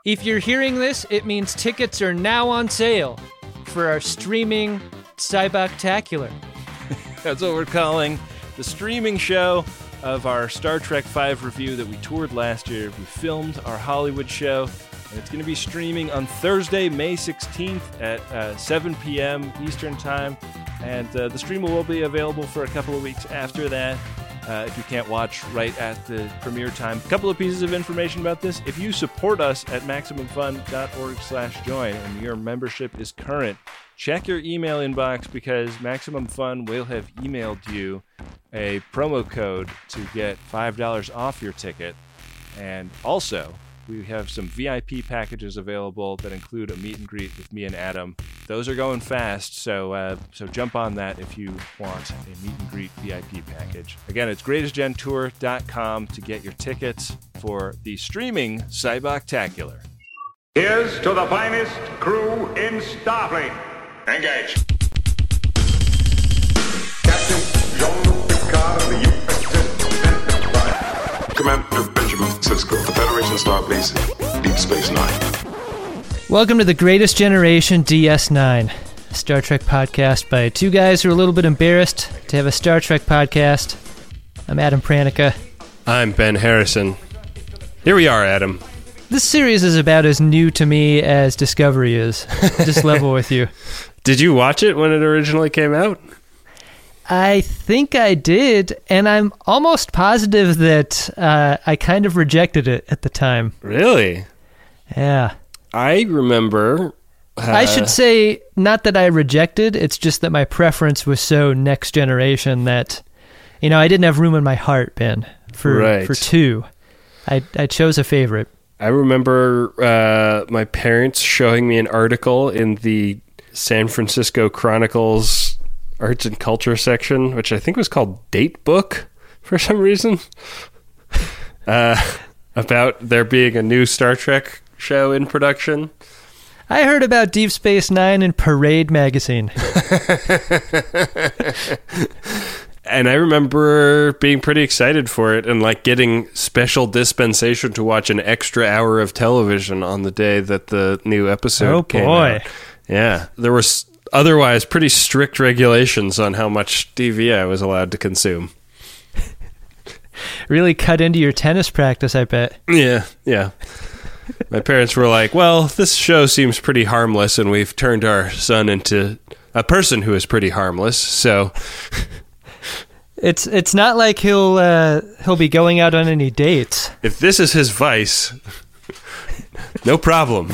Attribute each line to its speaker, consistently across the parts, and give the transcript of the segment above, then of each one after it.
Speaker 1: If you're hearing this, it means tickets are now on sale for our streaming Cyboctacular.
Speaker 2: That's what we're calling the streaming show of our Star Trek V review that we toured last year. We filmed our Hollywood show, and it's going to be streaming on Thursday, May 16th at 7 p.m. Eastern Time. And the stream will be available for a couple of weeks after that. If you can't watch right at the premiere time. A couple of pieces of information about this. If you support us at MaximumFun.org/join and your membership is current, check your email inbox because Maximum Fun will have emailed you a promo code to get $5 off your ticket. And also, we have some VIP packages available that include a meet and greet with me and Adam. Those are going fast, so jump on that if you want a meet and greet VIP package. Again, it's greatestgentour.com to get your tickets for the streaming Cyboctacular.
Speaker 3: Here's to the finest crew in Starfleet. Engage.
Speaker 4: Captain Jean-Luc Picard of the USS Commander Benjamin Sisko, the Federation Starbase, Deep Space Nine.
Speaker 1: Welcome to the Greatest Generation DS9, a Star Trek podcast by two guys who are a little bit embarrassed to have a Star Trek podcast. I'm Adam Pranica.
Speaker 5: I'm Ben Harrison. Here we are, Adam.
Speaker 1: This series is about as new to me as Discovery is. Just level with you.
Speaker 5: Did you watch it when it originally came out?
Speaker 1: I think I did, and I'm almost positive that I kind of rejected it at the time.
Speaker 5: Really?
Speaker 1: Yeah.
Speaker 5: I remember...
Speaker 1: I should say, not that I rejected, it's just that my preference was so Next Generation that, I didn't have room in my heart, Ben, for two. I chose a favorite.
Speaker 5: I remember my parents showing me an article in the San Francisco Chronicle's Arts and Culture section, which I think was called Date Book for some reason, about there being a new Star Trek show in production.
Speaker 1: I heard about Deep Space Nine in Parade magazine.
Speaker 5: And I remember being pretty excited for it and getting special dispensation to watch an extra hour of television on the day that the new episode came out. Yeah. There were otherwise pretty strict regulations on how much TV I was allowed to consume.
Speaker 1: Really cut into your tennis practice, I bet.
Speaker 5: Yeah. My parents were like, well, this show seems pretty harmless, and we've turned our son into a person who is pretty harmless, so...
Speaker 1: It's not like he'll be going out on any dates.
Speaker 5: If this is his vice, no problem.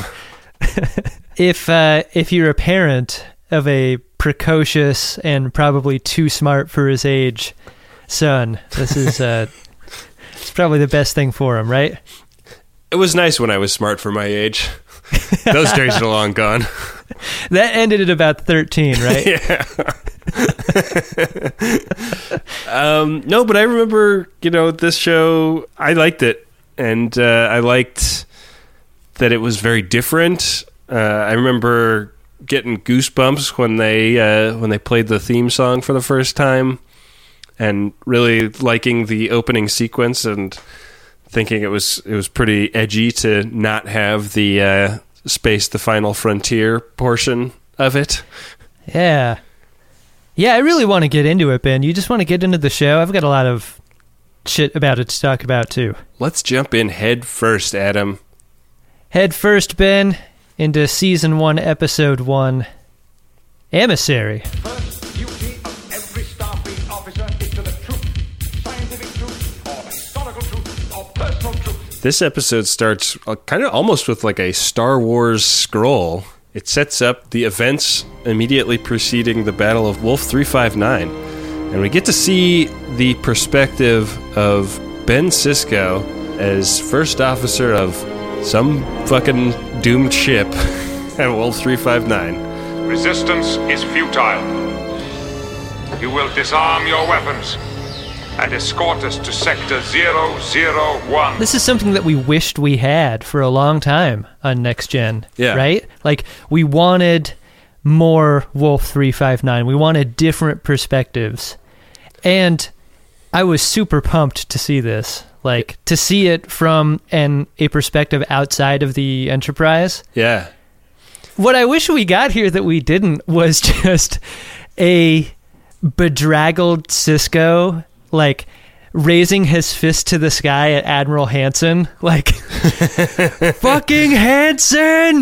Speaker 1: If you're a parent of a precocious and probably too smart for his age son, this is it's probably the best thing for him, right?
Speaker 5: It was nice when I was smart for my age. Those days are long gone.
Speaker 1: That ended at about 13, right?
Speaker 5: Yeah. No, but I remember, this show, I liked it. And I liked that it was very different. I remember getting goosebumps when they played the theme song for the first time, and really liking the opening sequence and thinking it was pretty edgy to not have the Space the Final Frontier portion of it.
Speaker 1: Yeah. Yeah, I really want to get into it, Ben. You just want to get into the show? I've got a lot of shit about it to talk about, too.
Speaker 5: Let's jump in head first, Adam.
Speaker 1: Head first, Ben, into Season 1, Episode 1, Emissary.
Speaker 3: First duty of every Starfleet officer is to the truth. Scientific truth, or historical truth, or personal truth.
Speaker 5: This episode starts kind of almost with a Star Wars scroll. It sets up the events immediately preceding the Battle of Wolf 359. And we get to see the perspective of Ben Sisko as first officer of some fucking doomed ship at Wolf 359.
Speaker 3: Resistance is futile. You will disarm your weapons and escort us to Sector 001.
Speaker 1: This is something that we wished we had for a long time on Next Gen, right? We wanted more Wolf 359. We wanted different perspectives. And I was super pumped to see this. like to see it from a perspective outside of the Enterprise.
Speaker 5: Yeah.
Speaker 1: What I wish we got here that we didn't was just a bedraggled Sisko, like raising his fist to the sky at Admiral Hansen, like, fucking Hansen!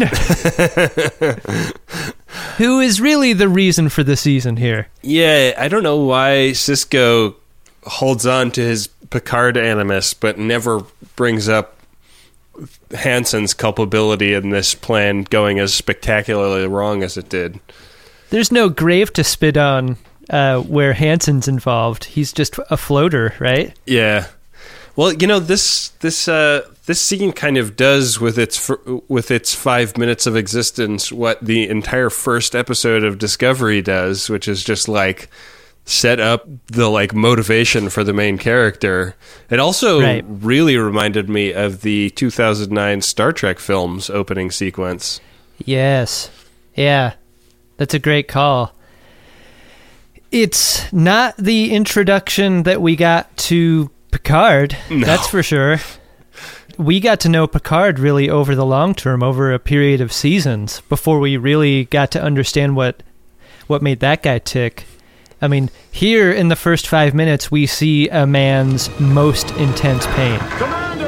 Speaker 1: Who is really the reason for the season here.
Speaker 5: Yeah, I don't know why Sisko holds on to his Picard animus, but never brings up Hansen's culpability in this plan going as spectacularly wrong as it did.
Speaker 1: There's no grave to spit on where Hansen's involved. He's just a floater, right?
Speaker 5: Yeah. Well, you know, this scene kind of does with its 5 minutes of existence what the entire first episode of Discovery does, which is just like set up the like motivation for the main character. It also really reminded me of the 2009 Star Trek films opening sequence.
Speaker 1: Yes. Yeah. That's a great call. It's not the introduction that we got to Picard, no. That's for sure. We got to know Picard really over the long term, over a period of seasons, before we really got to understand what made that guy tick. I mean, here in the first 5 minutes, we see a man's most intense pain.
Speaker 3: Commander,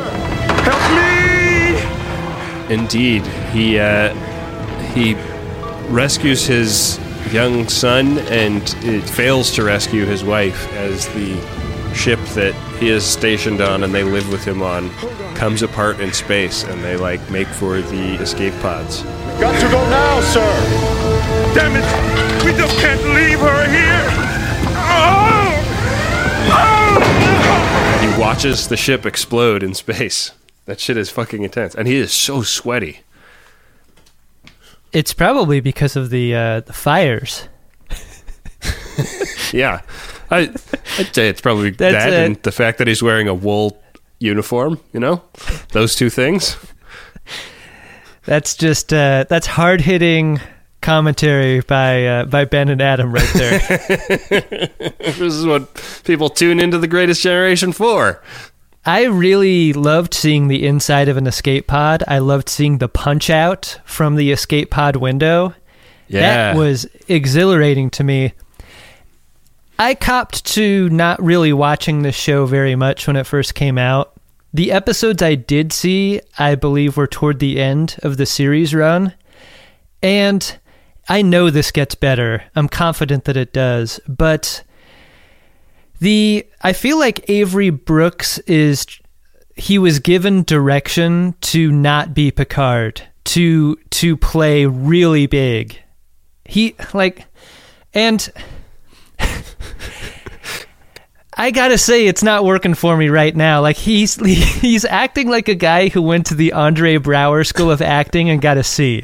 Speaker 3: help me!
Speaker 5: Indeed, he rescues his young son, and it fails to rescue his wife as the ship that he is stationed on and they live with him on comes apart in space, and they like make for the escape pods.
Speaker 3: Got to go now, sir! Damn it! We just can't leave her here!
Speaker 5: He watches the ship explode in space. That shit is fucking intense, and he is so sweaty.
Speaker 1: It's probably because of the fires.
Speaker 5: Yeah, I'd say it's probably that and the fact that he's wearing a wool uniform. You know, those two things.
Speaker 1: That's just that's hard hitting commentary by Ben and Adam right there.
Speaker 5: This is what people tune into The Greatest Generation for.
Speaker 1: I really loved seeing the inside of an escape pod. I loved seeing the punch out from the escape pod window.
Speaker 5: Yeah.
Speaker 1: That was exhilarating to me. I copped to not really watching this show very much when it first came out. The episodes I did see, I believe, were toward the end of the series run. And I know this gets better. I'm confident that it does. But I feel like Avery Brooks he was given direction to not be Picard, to play really big. And I gotta say, it's not working for me right now. Like he's acting like a guy who went to the Andre Braugher School of Acting and got a C.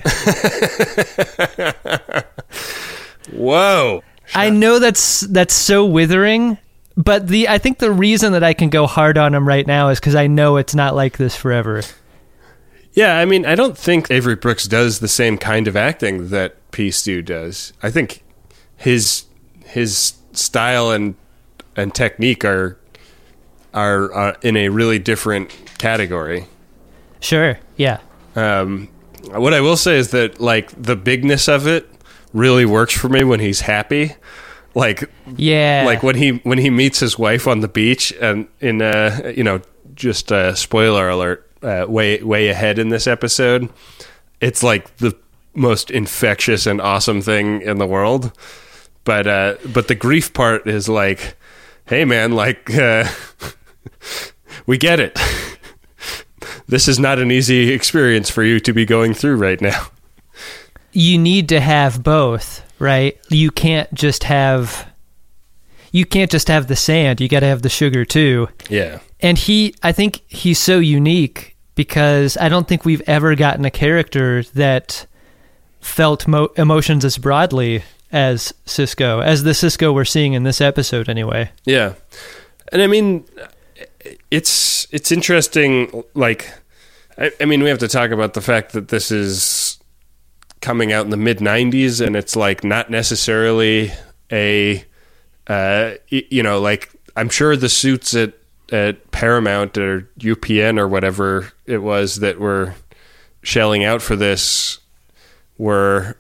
Speaker 5: Whoa!
Speaker 1: I know that's so withering. But I think the reason that I can go hard on him right now is because I know it's not like this forever.
Speaker 5: Yeah, I mean, I don't think Avery Brooks does the same kind of acting that P. Stu does. I think his style and technique are in a really different category.
Speaker 1: Sure, yeah.
Speaker 5: What I will say is that like the bigness of it really works for me when he's happy. Like, yeah, like when he meets his wife on the beach, and in just a spoiler alert, way ahead in this episode, it's like the most infectious and awesome thing in the world. But the grief part is like, hey man, like we get it. This is not an easy experience for you to be going through right now.
Speaker 1: You need to have both. Right? You can't just have the sand. You got to have the sugar too.
Speaker 5: Yeah.
Speaker 1: And I think he's so unique because I don't think we've ever gotten a character that felt emotions as broadly as Sisko, as the Sisko we're seeing in this episode anyway.
Speaker 5: Yeah. And I mean, it's interesting. Like, I mean, we have to talk about the fact that this is coming out in the mid-90s, and it's like not necessarily like I'm sure the suits at at Paramount or UPN or whatever it was that were shelling out for this were,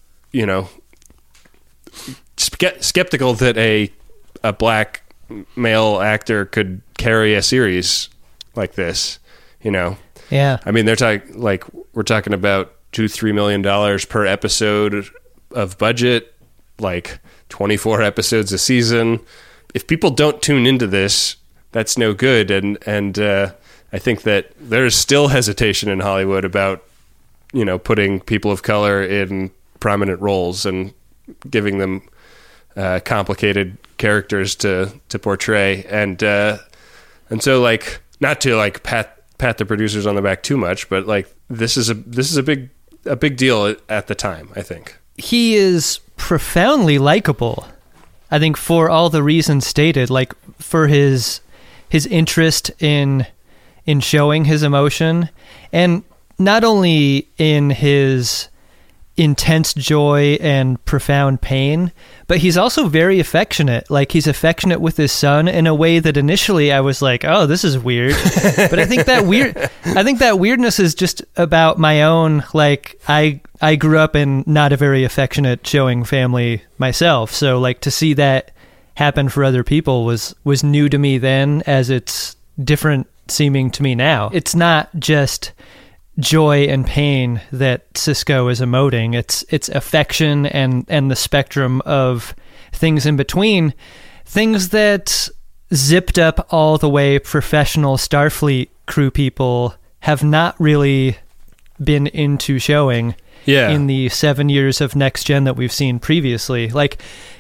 Speaker 5: skeptical that a black male actor could carry a series like this,
Speaker 1: Yeah.
Speaker 5: I mean, we're talking about $2-3 million per episode of budget, like 24 episodes a season. If people don't tune into this, that's no good. And I think that there's still hesitation in Hollywood about, putting people of color in prominent roles and giving them complicated characters to portray. And so, like, not to like pat the producers on the back too much, but like this is a big deal at the time, I think.
Speaker 1: He is profoundly likable, I think, for all the reasons stated, like for his interest in showing his emotion, and not only in his intense joy and profound pain, but he's also very affectionate. Like, he's affectionate with his son in a way that initially I was like, oh, this is weird. But I think that weirdness is just about my own, like, I grew up in not a very affectionate showing family myself. So like to see that happen for other people was new to me then, as it's different seeming to me now. It's not just joy and pain that Sisko is emoting. It's affection and the spectrum of things in between, things that zipped up all the way professional Starfleet crew people have not really been into showing in the 7 years of Next Gen that we've seen previously. Like,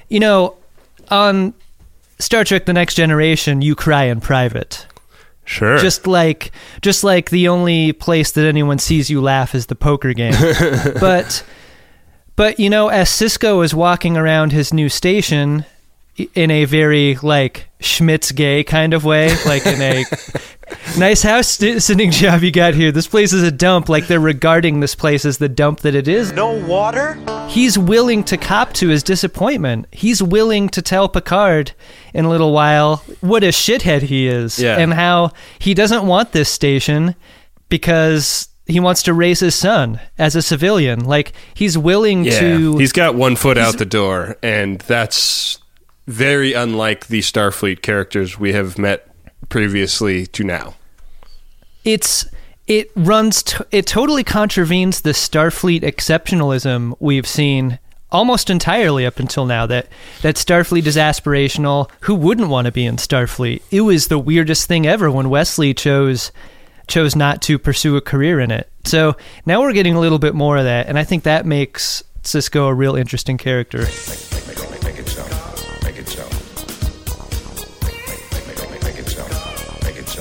Speaker 1: on Star Trek The Next Generation, you cry in private.
Speaker 5: Sure.
Speaker 1: Just like the only place that anyone sees you laugh is the poker game. But as Sisko is walking around his new station in a very like Schmitz gay kind of way, like in a nice house sitting job you got here. This place is a dump. Like, they're regarding this place as the dump that it is.
Speaker 6: No water?
Speaker 1: He's willing to cop to his disappointment. He's willing to tell Picard in a little while what a shithead he is, and how he doesn't want this station because he wants to raise his son as a civilian. Like, he's willing to...
Speaker 5: He's got one foot out the door, and that's very unlike the Starfleet characters we have met previously to now.
Speaker 1: It totally contravenes the Starfleet exceptionalism we've seen almost entirely up until now, that Starfleet is aspirational. Who wouldn't want to be in Starfleet? It was the weirdest thing ever when Wesley chose not to pursue a career in it. So now we're getting a little bit more of that, and I think that makes Sisko a real interesting character.
Speaker 4: Make it so. Make it so. Make it so. Make it so.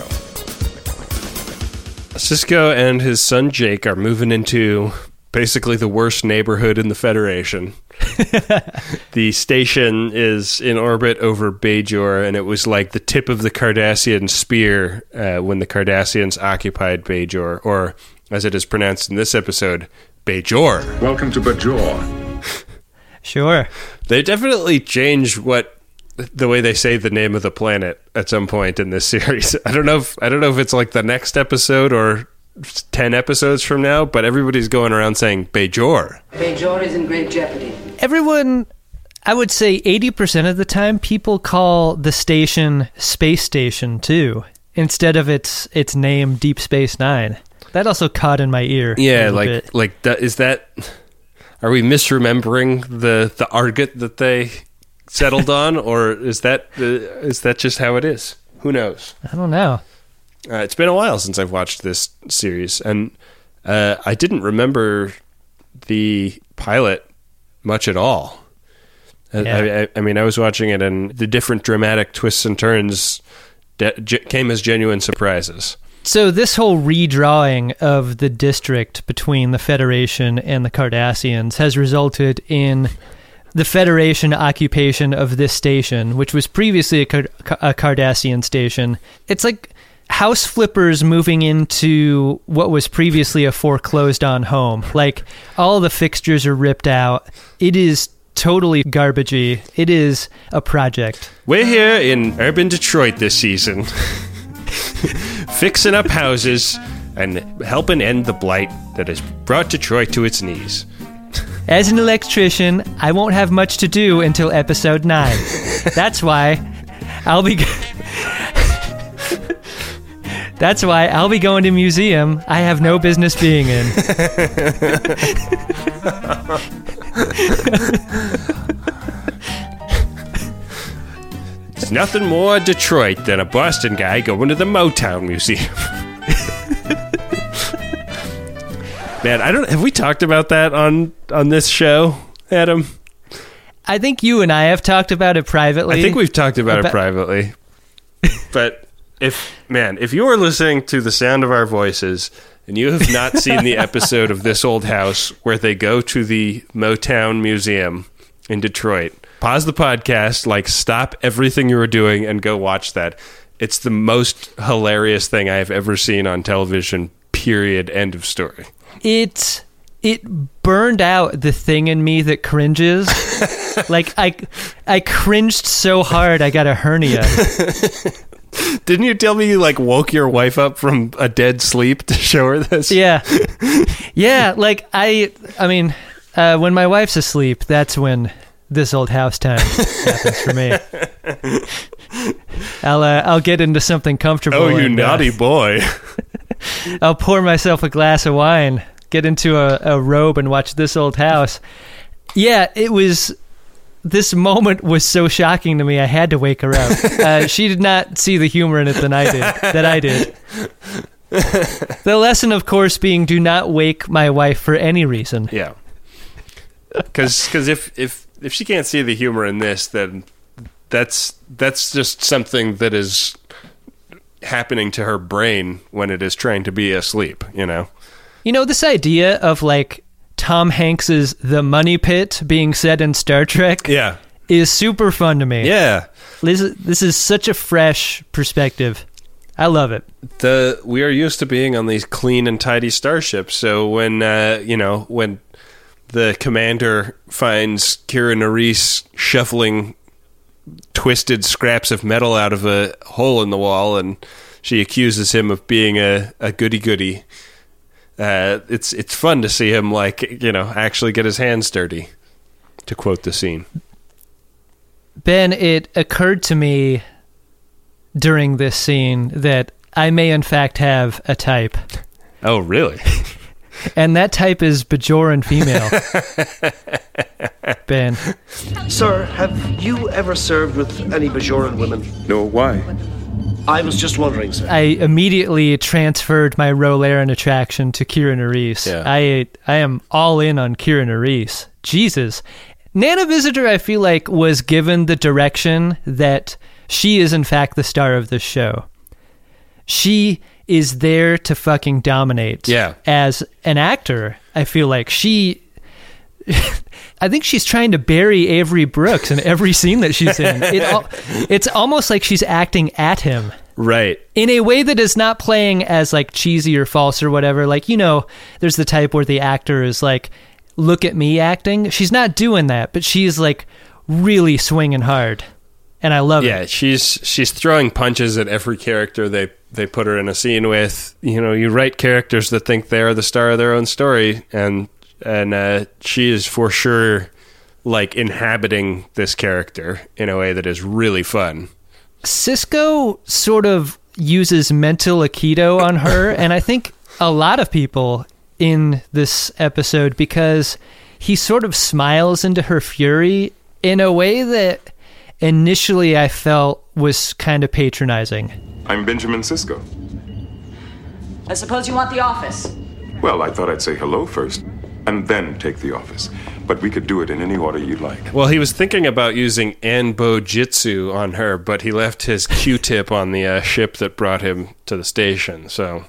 Speaker 5: Sisko and his son Jake are moving into basically the worst neighborhood in the Federation. The station is in orbit over Bajor, and it was like the tip of the Cardassian spear when the Cardassians occupied Bajor, or as it is pronounced in this episode, Bajor.
Speaker 4: Welcome to Bajor.
Speaker 1: Sure.
Speaker 5: They definitely changed the way they say the name of the planet at some point in this series. I don't know if it's like the next episode or 10 episodes from now, but everybody's going around saying Bajor.
Speaker 7: Bajor is in great jeopardy.
Speaker 1: Everyone, I would say 80% of the time, people call the station Space Station too, instead of its name Deep Space Nine. That also caught in my ear.
Speaker 5: Yeah,
Speaker 1: bit.
Speaker 5: like that, is that? Are we misremembering the argot that they settled on, or is that just how it is? Who knows?
Speaker 1: I don't know.
Speaker 5: It's been a while since I've watched this series, and I didn't remember the pilot much at all.
Speaker 1: Yeah.
Speaker 5: I mean, I was watching it, and the different dramatic twists and turns came as genuine surprises.
Speaker 1: So this whole redrawing of the district between the Federation and the Cardassians has resulted in the Federation occupation of this station, which was previously a Cardassian station. It's like house flippers moving into what was previously a foreclosed-on home. Like, all the fixtures are ripped out. It is totally garbagey. It is a project.
Speaker 5: We're here in urban Detroit this season. fixing up houses and helping end the blight that has brought Detroit to its knees.
Speaker 1: As an electrician, I won't have much to do until episode 9. That's why I'll be going to museum I have no business being in.
Speaker 5: There's nothing more Detroit than a Boston guy going to the Motown Museum. Man, have we talked about that on this show, Adam?
Speaker 1: I think you and I have talked about it privately.
Speaker 5: I think we've talked about it privately. But if you are listening to the sound of our voices and you have not seen the episode of This Old House where they go to the Motown Museum in Detroit, pause the podcast, stop everything you were doing and go watch that. It's the most hilarious thing I have ever seen on television, period, end of story.
Speaker 1: It burned out the thing in me that cringes. I cringed so hard I got a hernia.
Speaker 5: Didn't you tell me you woke your wife up from a dead sleep to show her this?
Speaker 1: Yeah. Yeah, when my wife's asleep, that's when This Old House time happens for me. I'll get into something comfortable.
Speaker 5: Oh, you naughty boy.
Speaker 1: I'll pour myself a glass of wine, get into a robe and watch This Old House. Yeah, this moment was so shocking to me, I had to wake her up. She did not see the humor in it that I did. The lesson, of course, being do not wake my wife for any reason.
Speaker 5: Yeah. Because if she can't see the humor in this, then that's just something that is happening to her brain when it is trying to be asleep, this idea of Tom Hanks's The Money Pit being said in Star Trek is super fun to me. Yeah.
Speaker 1: This is such a fresh perspective. I love it.
Speaker 5: We are used to being on these clean and tidy starships, so when when the commander finds Keira Nerys shuffling twisted scraps of metal out of a hole in the wall, and she accuses him of being a goody-goody. It's fun to see him actually get his hands dirty, to quote the scene.
Speaker 1: Ben, it occurred to me during this scene that I may in fact have a type.
Speaker 5: Oh, really?
Speaker 1: And that type is Bajoran female. Ben.
Speaker 6: Sir, have you ever served with any Bajoran women?
Speaker 4: No, why?
Speaker 6: I was just wondering, sir.
Speaker 1: I immediately transferred my Rolaren attraction to Keira Nerys.
Speaker 5: Yeah.
Speaker 1: I am all in on Keira Nerys. Jesus. Nana Visitor, I feel like, was given the direction that she is in fact the star of this show. She is there to fucking dominate.
Speaker 5: Yeah.
Speaker 1: As an actor, I feel like I think she's trying to bury Avery Brooks in every scene that she's in. It's almost like she's acting at him.
Speaker 5: Right.
Speaker 1: In a way that is not playing as cheesy or false or whatever. There's the type where the actor is look at me acting. She's not doing that, but she's really swinging hard. And I love it.
Speaker 5: Yeah, she's throwing punches at every character they put her in a scene with. You write characters that think they are the star of their own story, and she is for sure inhabiting this character in a way that is really fun.
Speaker 1: Sisko sort of uses mental Aikido on her, and I think a lot of people in this episode, because he sort of smiles into her fury in a way that initially I felt was kind of patronizing.
Speaker 4: I'm Benjamin Sisko.
Speaker 7: I suppose you want the office.
Speaker 4: Well, I thought I'd say hello first, and then take the office. But we could do it in any order you'd like.
Speaker 5: Well, he was thinking about using Anbo Jitsu on her, but he left his Q-tip on the ship that brought him to the station, so...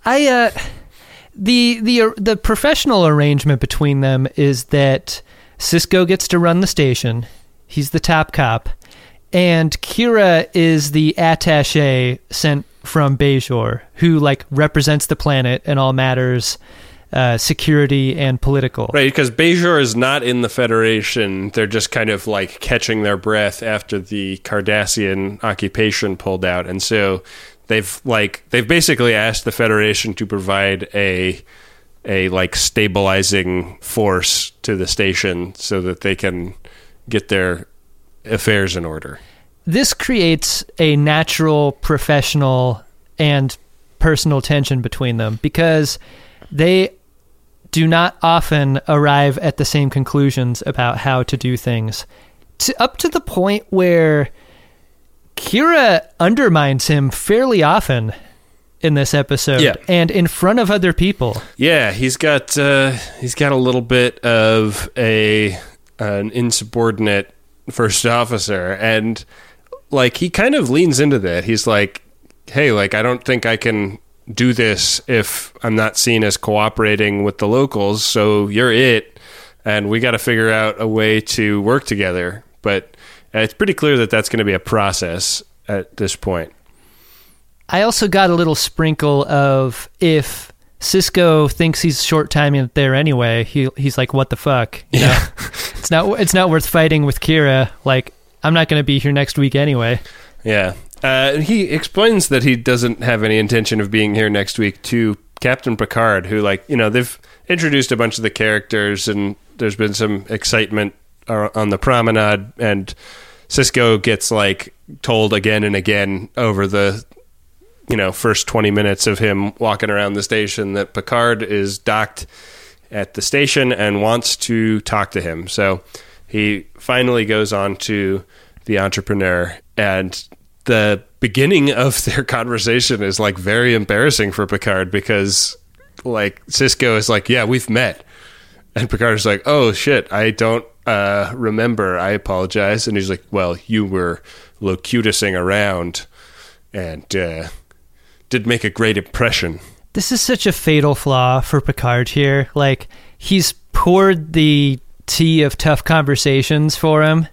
Speaker 1: The professional arrangement between them is that Sisko gets to run the station. He's the top cop. And Keira is the attaché sent from Bajor, who represents the planet in all matters, security and political.
Speaker 5: Right, because Bajor is not in the Federation. They're just kind of catching their breath after the Cardassian occupation pulled out. And so they've basically asked the Federation to provide a like stabilizing force to the station so that they can get their affairs in order.
Speaker 1: This creates a natural professional and personal tension between them because they do not often arrive at the same conclusions about how to do things. Up to the point where Kira undermines him fairly often in this episode, and in front of other people.
Speaker 5: Yeah, he's got a little bit of an insubordinate first officer, and like he kind of leans into that. He's like, "Hey, like I don't think I can do this if I'm not seen as cooperating with the locals, so you're it, and we got to figure out a way to work together." But it's pretty clear that that's going to be a process at this point.
Speaker 1: I also got a little sprinkle of, if Sisko thinks he's short-timing it there anyway, he's like, what the fuck? You know? It's not worth fighting with Kira. Like, I'm not going to be here next week anyway.
Speaker 5: Yeah. He explains that he doesn't have any intention of being here next week to Captain Picard, who, like, you know, they've introduced a bunch of the characters, and there's been some excitement on the promenade, and Sisko gets, like, told again and again over the, you know, first 20 minutes of him walking around the station that Picard is docked at the station and wants to talk to him. So he finally goes on to the Entrepreneur, and the beginning of their conversation is like very embarrassing for Picard because like Sisko is like, yeah, we've met. And Picard is like, oh shit, I don't remember. I apologize. And he's like, well, you were locutusing around and did make a great impression.
Speaker 1: This is such a fatal flaw for Picard here. Like, he's poured the tea of tough conversations for him.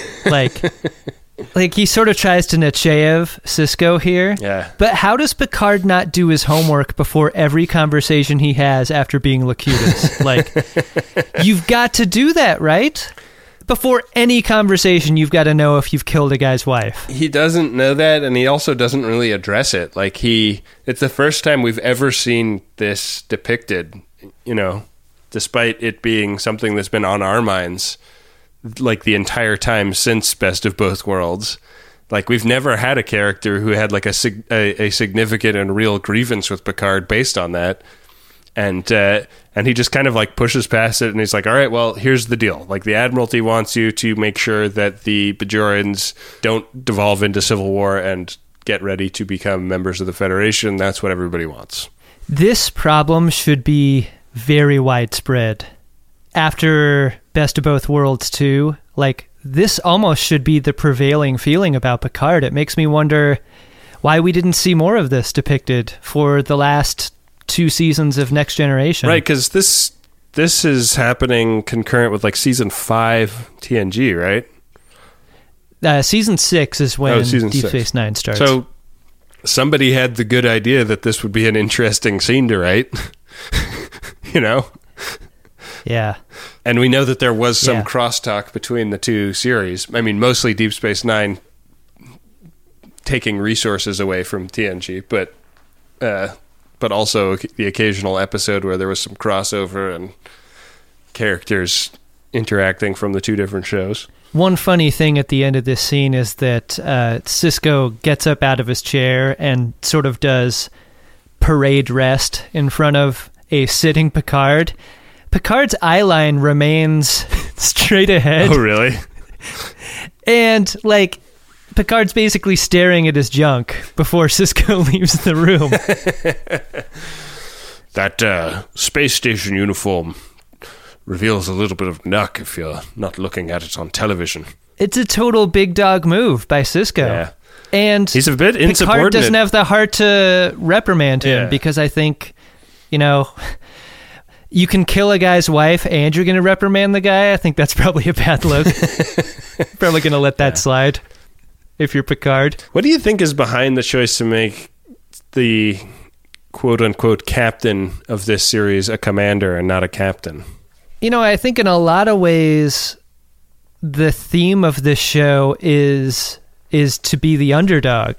Speaker 1: Like he sort of tries to Nechayev Sisko here.
Speaker 5: Yeah.
Speaker 1: But how does Picard not do his homework before every conversation he has after being locutus? Like, you've got to do that, right? Before any conversation, you've got to know if you've killed a guy's wife.
Speaker 5: He doesn't know that, and he also doesn't really address it. Like, it's the first time we've ever seen this depicted, you know, despite it being something that's been on our minds like the entire time since Best of Both Worlds. Like, we've never had a character who had like a significant and real grievance with Picard based on that. And he just kind of like pushes past it, and he's like, all right, well, here's the deal. Like, the Admiralty wants you to make sure that the Bajorans don't devolve into civil war and get ready to become members of the Federation. That's what everybody wants.
Speaker 1: This problem should be very widespread. After Best of Both Worlds 2, like, this almost should be the prevailing feeling about Picard. It makes me wonder why we didn't see more of this depicted for the last 2 seasons of Next Generation.
Speaker 5: Right, because this is happening concurrent with like season 5 TNG, right?
Speaker 1: Season 6 is when Deep Space Nine starts.
Speaker 5: So somebody had the good idea that this would be an interesting scene to write. You know?
Speaker 1: Yeah.
Speaker 5: And we know that there was some crosstalk between the two series. I mean, mostly Deep Space Nine taking resources away from TNG, but also the occasional episode where there was some crossover and characters interacting from the two different shows.
Speaker 1: One funny thing at the end of this scene is that Sisko gets up out of his chair and sort of does parade rest in front of a sitting Picard. Picard's eye line remains straight ahead.
Speaker 5: Oh, really?
Speaker 1: And, like, Picard's basically staring at his junk before Sisko leaves the room.
Speaker 5: That space station uniform reveals a little bit of knuck if you're not looking at it on television.
Speaker 1: It's a total big dog move by Sisko. Yeah. And
Speaker 5: he's a bit insubordinate.
Speaker 1: Picard doesn't have the heart to reprimand him because I think, you know, you can kill a guy's wife and you're going to reprimand the guy. I think that's probably a bad look. Probably going to let that slide if you're Picard.
Speaker 5: What do you think is behind the choice to make the quote-unquote captain of this series a commander and not a captain?
Speaker 1: You know, I think in a lot of ways, the theme of this show is to be the underdog.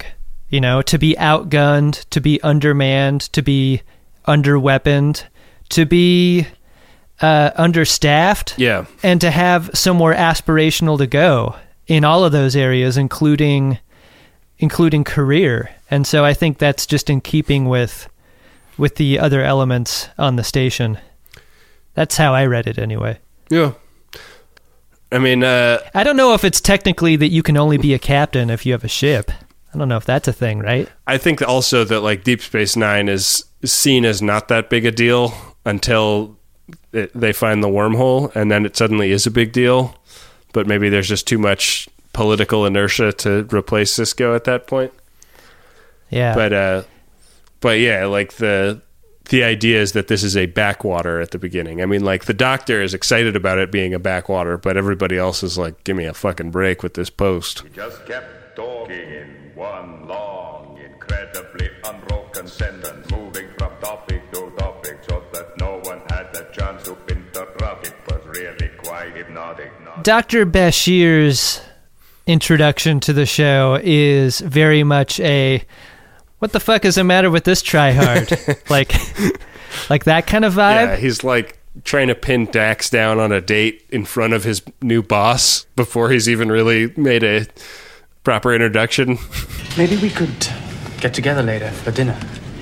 Speaker 1: to be outgunned, to be undermanned, to be underweaponed, to be understaffed, and to have somewhere aspirational to go in all of those areas, including career. And so I think that's just in keeping with the other elements on the station. That's how I read it anyway.
Speaker 5: Yeah. I mean,
Speaker 1: I don't know if it's technically that you can only be a captain if you have a ship. I don't know if that's a thing, right?
Speaker 5: I think also that like Deep Space Nine is seen as not that big a deal until they find the wormhole, and then it suddenly is a big deal. But maybe there's just too much political inertia to replace Sisko at that point.
Speaker 1: Yeah.
Speaker 5: But yeah, like the idea is that this is a backwater at the beginning. I mean, like the Doctor is excited about it being a backwater, but everybody else is like, give me a fucking break with this post.
Speaker 3: We just kept talking in one long, incredibly unbroken sentence, moving from topic to topic so that no one had the chance to interrupt. It was really quite hypnotic.
Speaker 1: Dr. Bashir's introduction to the show is very much a, what the fuck is the matter with this tryhard? like that kind of vibe?
Speaker 5: Yeah, he's like trying to pin Dax down on a date in front of his new boss before he's even really made a proper introduction.
Speaker 8: Maybe we could get together later for dinner.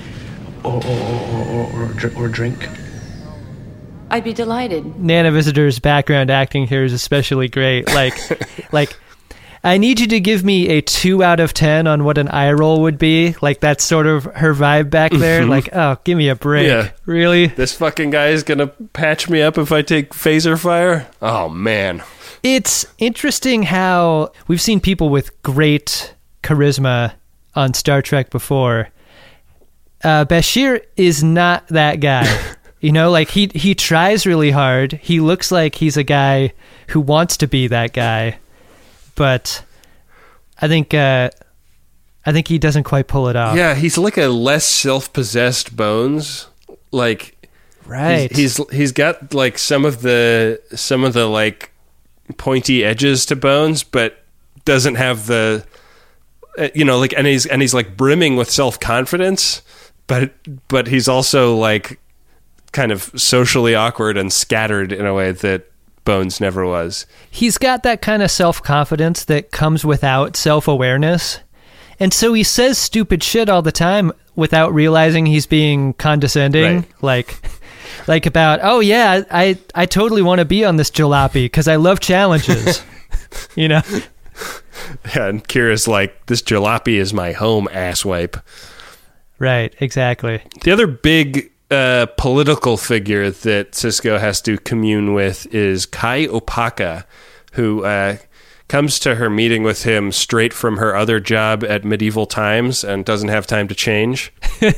Speaker 8: Or drink.
Speaker 7: I'd be delighted.
Speaker 1: Nana Visitor's background acting here is especially great. Like, I need you to give me a 2 out of 10 on what an eye roll would be. Like, that's sort of her vibe back there. Like, oh, give me a break. Yeah. Really?
Speaker 5: This fucking guy is going to patch me up if I take phaser fire? Oh, man.
Speaker 1: It's interesting how we've seen people with great charisma on Star Trek before. Bashir is not that guy. Like he tries really hard. He looks like he's a guy who wants to be that guy. But I think he doesn't quite pull it off.
Speaker 5: Yeah, he's like a less self-possessed Bones. Like,
Speaker 1: right.
Speaker 5: He's got like some of the like pointy edges to Bones, but doesn't have the like, and he's like brimming with self-confidence, but he's also like kind of socially awkward and scattered in a way that Bones never was.
Speaker 1: He's got that kind of self-confidence that comes without self-awareness. And so he says stupid shit all the time without realizing he's being condescending. Right. Like about, oh yeah, I totally want to be on this jalopy because I love challenges.
Speaker 5: Yeah, and Kira's like, this jalopy is my home, asswipe.
Speaker 1: Right, exactly.
Speaker 5: The other big political figure that Sisko has to commune with is Kai Opaka, who comes to her meeting with him straight from her other job at Medieval Times and doesn't have time to change.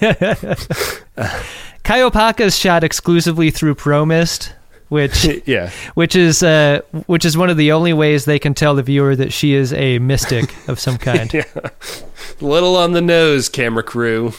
Speaker 1: Kai Opaka is shot exclusively through ProMist, which is one of the only ways they can tell the viewer that she is a mystic of some kind.
Speaker 5: Yeah. Little on the nose, camera crew.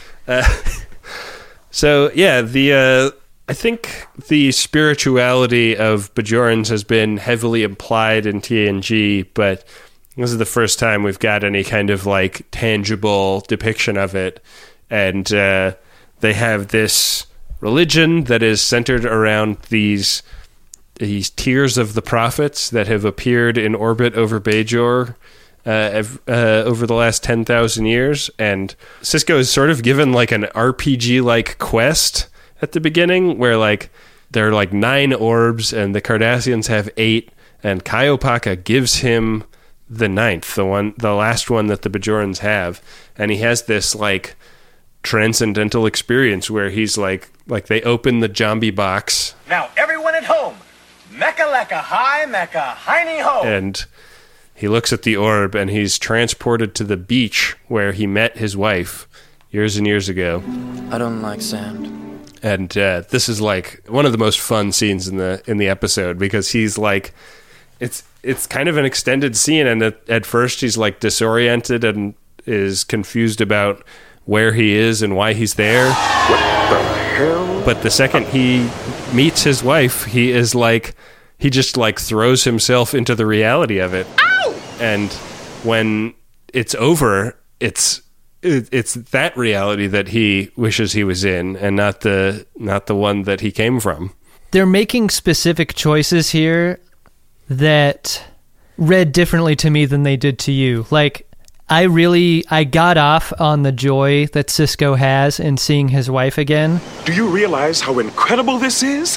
Speaker 5: So yeah, I think the spirituality of Bajorans has been heavily implied in TNG, but this is the first time we've got any kind of like tangible depiction of it. And they have this religion that is centered around these tiers of the prophets that have appeared in orbit over Bajor over the last 10,000 years, and Sisko is sort of given like an RPG-like quest at the beginning, where like there are like 9 orbs, and the Cardassians have 8, and Kai Opaka gives him the 9th, the last one that the Bajorans have, and he has this like transcendental experience where he's like they open the Jambi box.
Speaker 9: Now everyone at home, Mecca Lecca Hi Mecca Heiny Ho,
Speaker 5: and he looks at the orb, and he's transported to the beach where he met his wife years and years ago.
Speaker 8: I don't like sand.
Speaker 5: And this is like one of the most fun scenes in the episode, because he's like, it's kind of an extended scene, and at first he's like disoriented and is confused about where he is and why he's there.
Speaker 3: What the hell?
Speaker 5: But the second he meets his wife, he is like, he just like throws himself into the reality of it.
Speaker 9: Ow!
Speaker 5: And when it's over, it's it's that reality that he wishes he was in, and not the one that he came from.
Speaker 1: They're making specific choices here that read differently to me than they did to you. Like, I got off on the joy that Sisko has in seeing his wife again.
Speaker 4: Do you realize how incredible this is?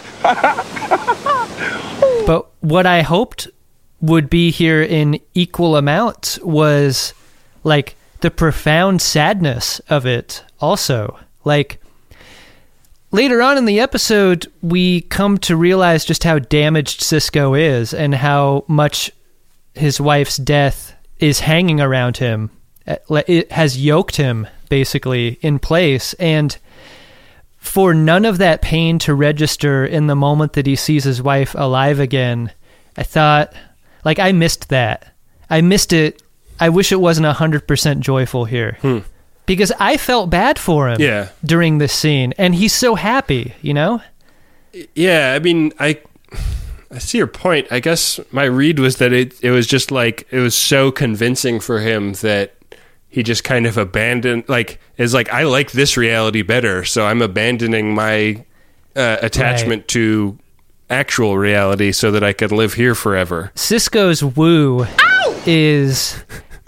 Speaker 1: But what I hoped would be here in equal amounts was, like, the profound sadness of it also. Like, later on in the episode, we come to realize just how damaged Sisko is and how much his wife's death is hanging around him. It has yoked him, basically, in place. And for none of that pain to register in the moment that he sees his wife alive again, I thought, like, I missed that. I missed it. I wish it wasn't 100% joyful here. Because I felt bad for him during this scene. And he's so happy, you know?
Speaker 5: Yeah, I mean, I see your point. I guess my read was that it was just like, it was so convincing for him that he just kind of abandoned, like, is like, I like this reality better, so I'm abandoning my attachment to actual reality so that I can live here forever.
Speaker 1: Sisko's woo is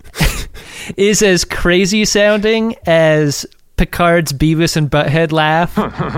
Speaker 1: as crazy sounding as Picard's Beavis and Butthead laugh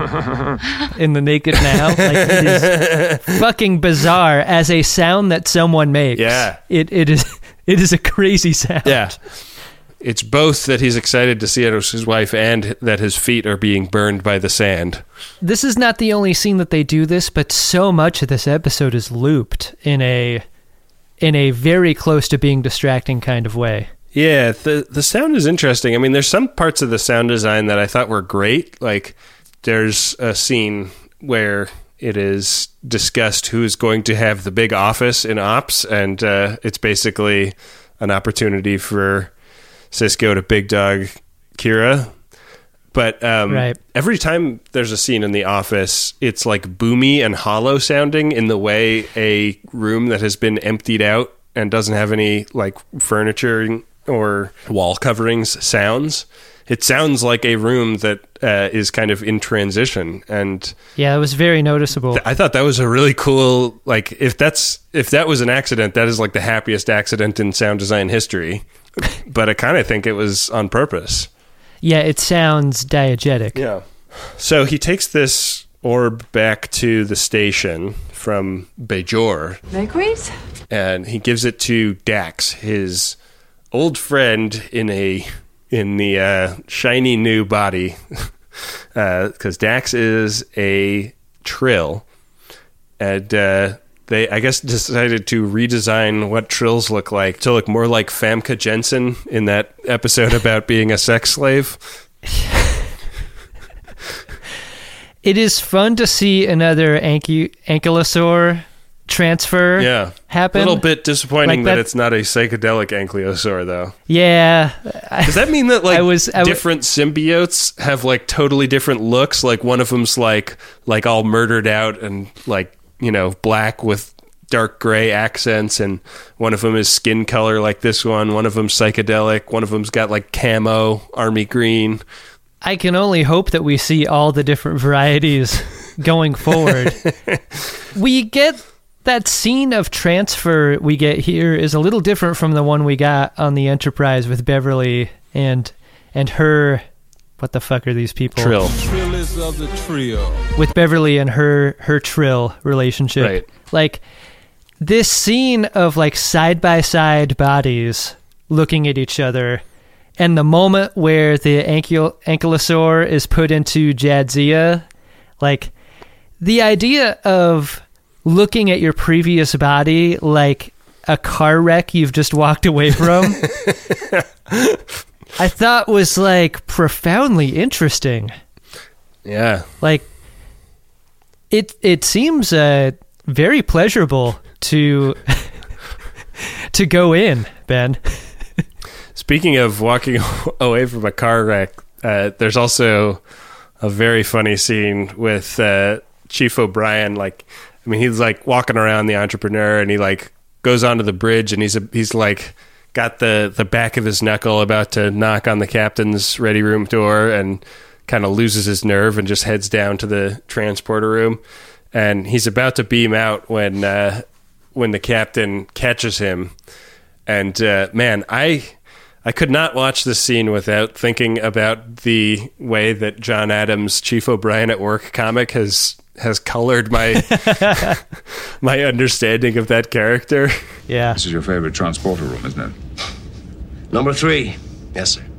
Speaker 1: in The Naked Now. Like, it is fucking bizarre as a sound that someone makes.
Speaker 5: Yeah.
Speaker 1: It is a crazy sound.
Speaker 5: Yeah. It's both that he's excited to see his wife and that his feet are being burned by the sand.
Speaker 1: This is not the only scene that they do this, but so much of this episode is looped in a very close to being distracting kind of way.
Speaker 5: Yeah, the sound is interesting. I mean, there's some parts of the sound design that I thought were great. Like, there's a scene where it is discussed who's going to have the big office in Ops, and it's basically an opportunity for Sisko to big dog Kira. But every time there's a scene in the office, it's like boomy and hollow sounding in the way a room that has been emptied out and doesn't have any like furniture or wall coverings sounds. It sounds like a room that is kind of in transition. And
Speaker 1: yeah, it was very noticeable.
Speaker 5: I thought that was a really cool, like, if that was an accident, that is like the happiest accident in sound design history. But I kind of think it was on purpose.
Speaker 1: Yeah, it sounds diegetic.
Speaker 5: Yeah. So he takes this orb back to the station from Bajor.
Speaker 7: Makeries?
Speaker 5: And he gives it to Dax, his old friend in the shiny new body. Because Dax is a Trill. And they, I guess, decided to redesign what Trills look like to look more like Famke Jensen in that episode about being a sex slave.
Speaker 1: It is fun to see another ankylosaur transfer happen.
Speaker 5: A little bit disappointing like that it's not a psychedelic ankylosaur, though.
Speaker 1: Yeah.
Speaker 5: Does that mean that different symbiotes have like totally different looks? Like one of them's like all murdered out and like, you know, black with dark gray accents, and one of them is skin color like this one. One of them's psychedelic. One of them's got like camo, army green.
Speaker 1: I can only hope that we see all the different varieties going forward. We get that scene of transfer we get here is a little different from the one we got on the Enterprise with Beverly and her. What the fuck are these people?
Speaker 5: Trill.
Speaker 10: Trillers of the trio.
Speaker 1: With Beverly and her Trill relationship.
Speaker 5: Right.
Speaker 1: Like, this scene of, like, side-by-side bodies looking at each other, and the moment where the ankylosaur is put into Jadzia, like, the idea of looking at your previous body like a car wreck you've just walked away from... I thought was like profoundly interesting.
Speaker 5: Yeah.
Speaker 1: Like it seems very pleasurable to go in, Ben.
Speaker 5: Speaking of walking away from a car wreck, there's also a very funny scene with Chief O'Brien. Like, I mean, he's like walking around the Entrepreneur, and he like goes onto the bridge, and he's like got the back of his knuckle about to knock on the captain's ready room door and kind of loses his nerve and just heads down to the transporter room. And he's about to beam out when the captain catches him. And man, I could not watch this scene without thinking about the way that John Adams' Chief O'Brien at Work comic has colored my my understanding of that character.
Speaker 1: Yeah.
Speaker 4: This is your favorite transporter room, isn't it?
Speaker 9: Number 3. Yes, sir.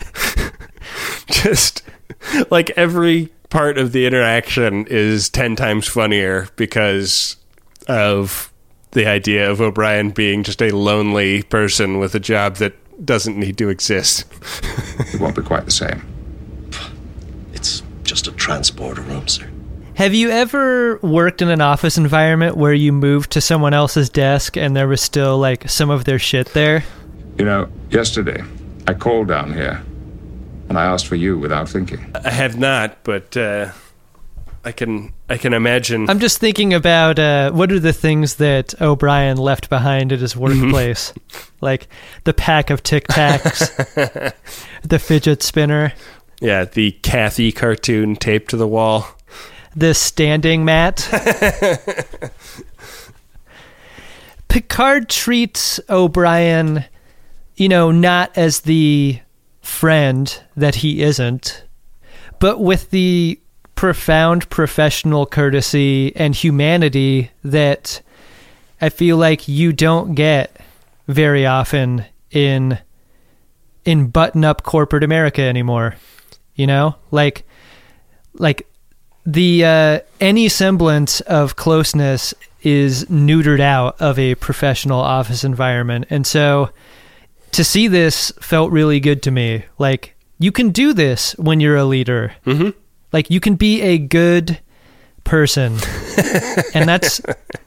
Speaker 5: Just like every part of the interaction is 10 times funnier because of the idea of O'Brien being just a lonely person with a job that doesn't need to exist.
Speaker 4: It won't be quite the same.
Speaker 9: It's just a transporter room, sir.
Speaker 1: Have you ever worked in an office environment where you moved to someone else's desk and there was still like some of their shit there?
Speaker 4: You know, yesterday I called down here and I asked for you without thinking.
Speaker 5: I have not, but I can imagine.
Speaker 1: I'm just thinking about what are the things that O'Brien left behind at his workplace, like the pack of Tic Tacs, the fidget spinner.
Speaker 5: Yeah, the Kathy cartoon taped to the wall.
Speaker 1: The standing mat. Picard treats O'Brien, not as the friend that he isn't, but with the profound professional courtesy and humanity that I feel like you don't get very often in button-up corporate America anymore. Like the any semblance of closeness is neutered out of a professional office environment. And so to see this felt really good to me. Like, you can do this when you're a leader.
Speaker 5: Mm-hmm.
Speaker 1: Like, you can be a good person. and that's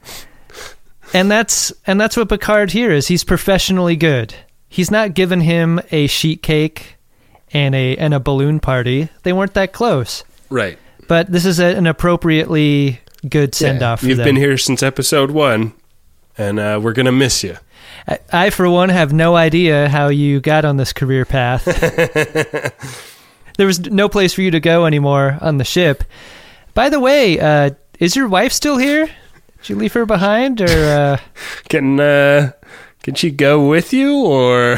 Speaker 1: what Picard here is. He's professionally good. He's not giving him a sheet cake and a balloon party. They weren't that close.
Speaker 5: Right.
Speaker 1: But this is an appropriately good send-off for
Speaker 5: You've
Speaker 1: them.
Speaker 5: been here since episode 1, and we're going to miss you.
Speaker 1: I, for one, have no idea how you got on this career path. There was no place for you to go anymore on the ship. By the way, is your wife still here? Did you leave her behind, or
Speaker 5: can she go with you, or?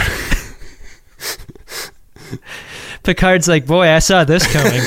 Speaker 1: Picard's like, boy, I saw this coming.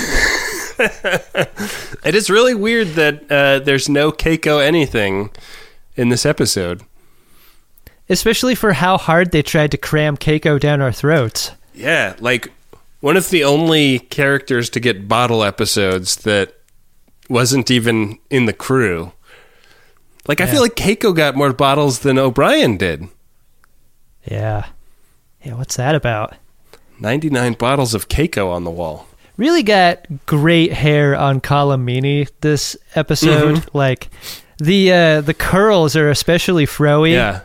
Speaker 5: It is really weird that there's no Keiko anything in this episode.
Speaker 1: Especially for how hard they tried to cram Keiko down our throats.
Speaker 5: Yeah, like one of the only characters to get bottle episodes that wasn't even in the crew. Like, I feel like Keiko got more bottles than O'Brien did.
Speaker 1: Yeah. Yeah, what's that about?
Speaker 5: 99 bottles of Keiko on the wall.
Speaker 1: Really got great hair on Colm Meaney this episode. Mm-hmm. Like, the curls are especially froey.
Speaker 5: Yeah.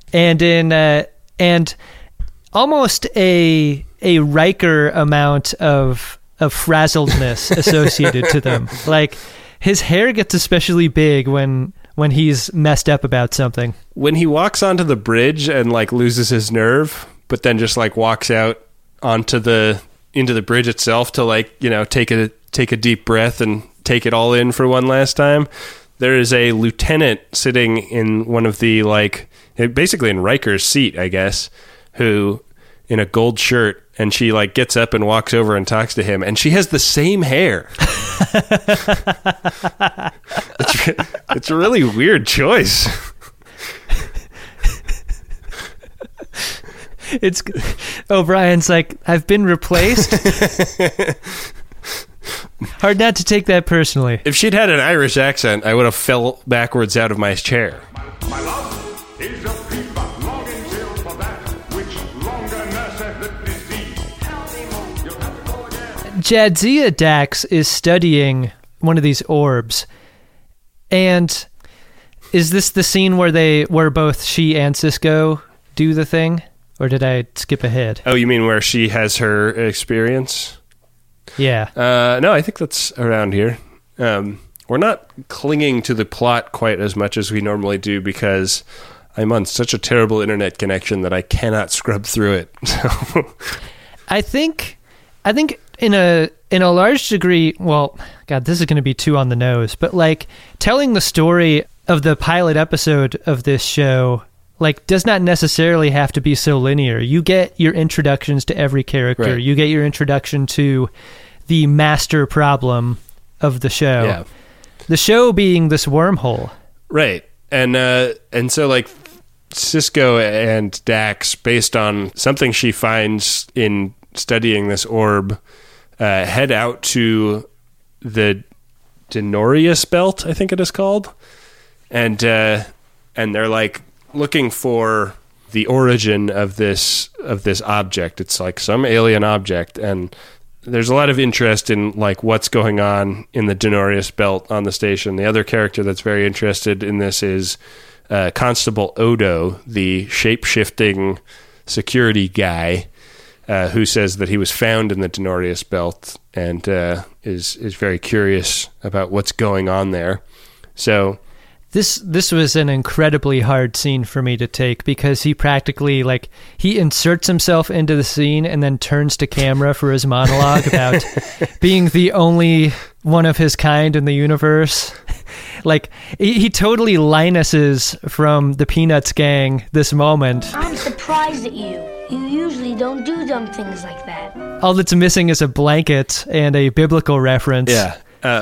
Speaker 1: And almost a Riker amount of frazzledness associated to them. Like, his hair gets especially big when he's messed up about something.
Speaker 5: When he walks onto the bridge and like loses his nerve, but then just like walks out into the bridge itself to like, take a deep breath and take it all in for one last time. There is a lieutenant sitting in one of the like, basically in Riker's seat, I guess, who in a gold shirt, and she like gets up and walks over and talks to him, and she has the same hair. It's a really weird choice.
Speaker 1: It's O'Brien's like, I've been replaced. Hard not to take that personally.
Speaker 5: If she'd had an Irish accent, I would have fell backwards out of my chair.
Speaker 3: My love is a fever, longing till for that which longer nurseth the disease. You'll have to go again.
Speaker 1: Jadzia Dax is studying one of these orbs, and is this the scene where both she and Sisko do the thing, or did I skip ahead?
Speaker 5: Oh, you mean where she has her experience?
Speaker 1: Yeah.
Speaker 5: No, I think that's around here. We're not clinging to the plot quite as much as we normally do because I'm on such a terrible internet connection that I cannot scrub through it. So.
Speaker 1: I think in a large degree, well, God, this is going to be too on the nose, but like telling the story of the pilot episode of this show, like, does not necessarily have to be so linear. You get your introductions to every character. Right. You get your introduction to the master problem of the show. Yeah. The show being this wormhole.
Speaker 5: Right. And so like Sisko and Dax, based on something she finds in studying this orb, head out to the Denorius Belt, I think it is called. And they're like looking for the origin of this object. It's like some alien object, and there's a lot of interest in like what's going on in the Denorius Belt on the station. The other character that's very interested in this is Constable Odo, the shape-shifting security guy, who says that he was found in the Denorius Belt and is very curious about what's going on there. So
Speaker 1: This was an incredibly hard scene for me to take because he practically, like, he inserts himself into the scene and then turns to camera for his monologue about being the only one of his kind in the universe. Like, he totally Linuses from the Peanuts gang this moment.
Speaker 11: I'm surprised at you. You usually don't do dumb things like that.
Speaker 1: All that's missing is a blanket and a biblical reference.
Speaker 5: Yeah.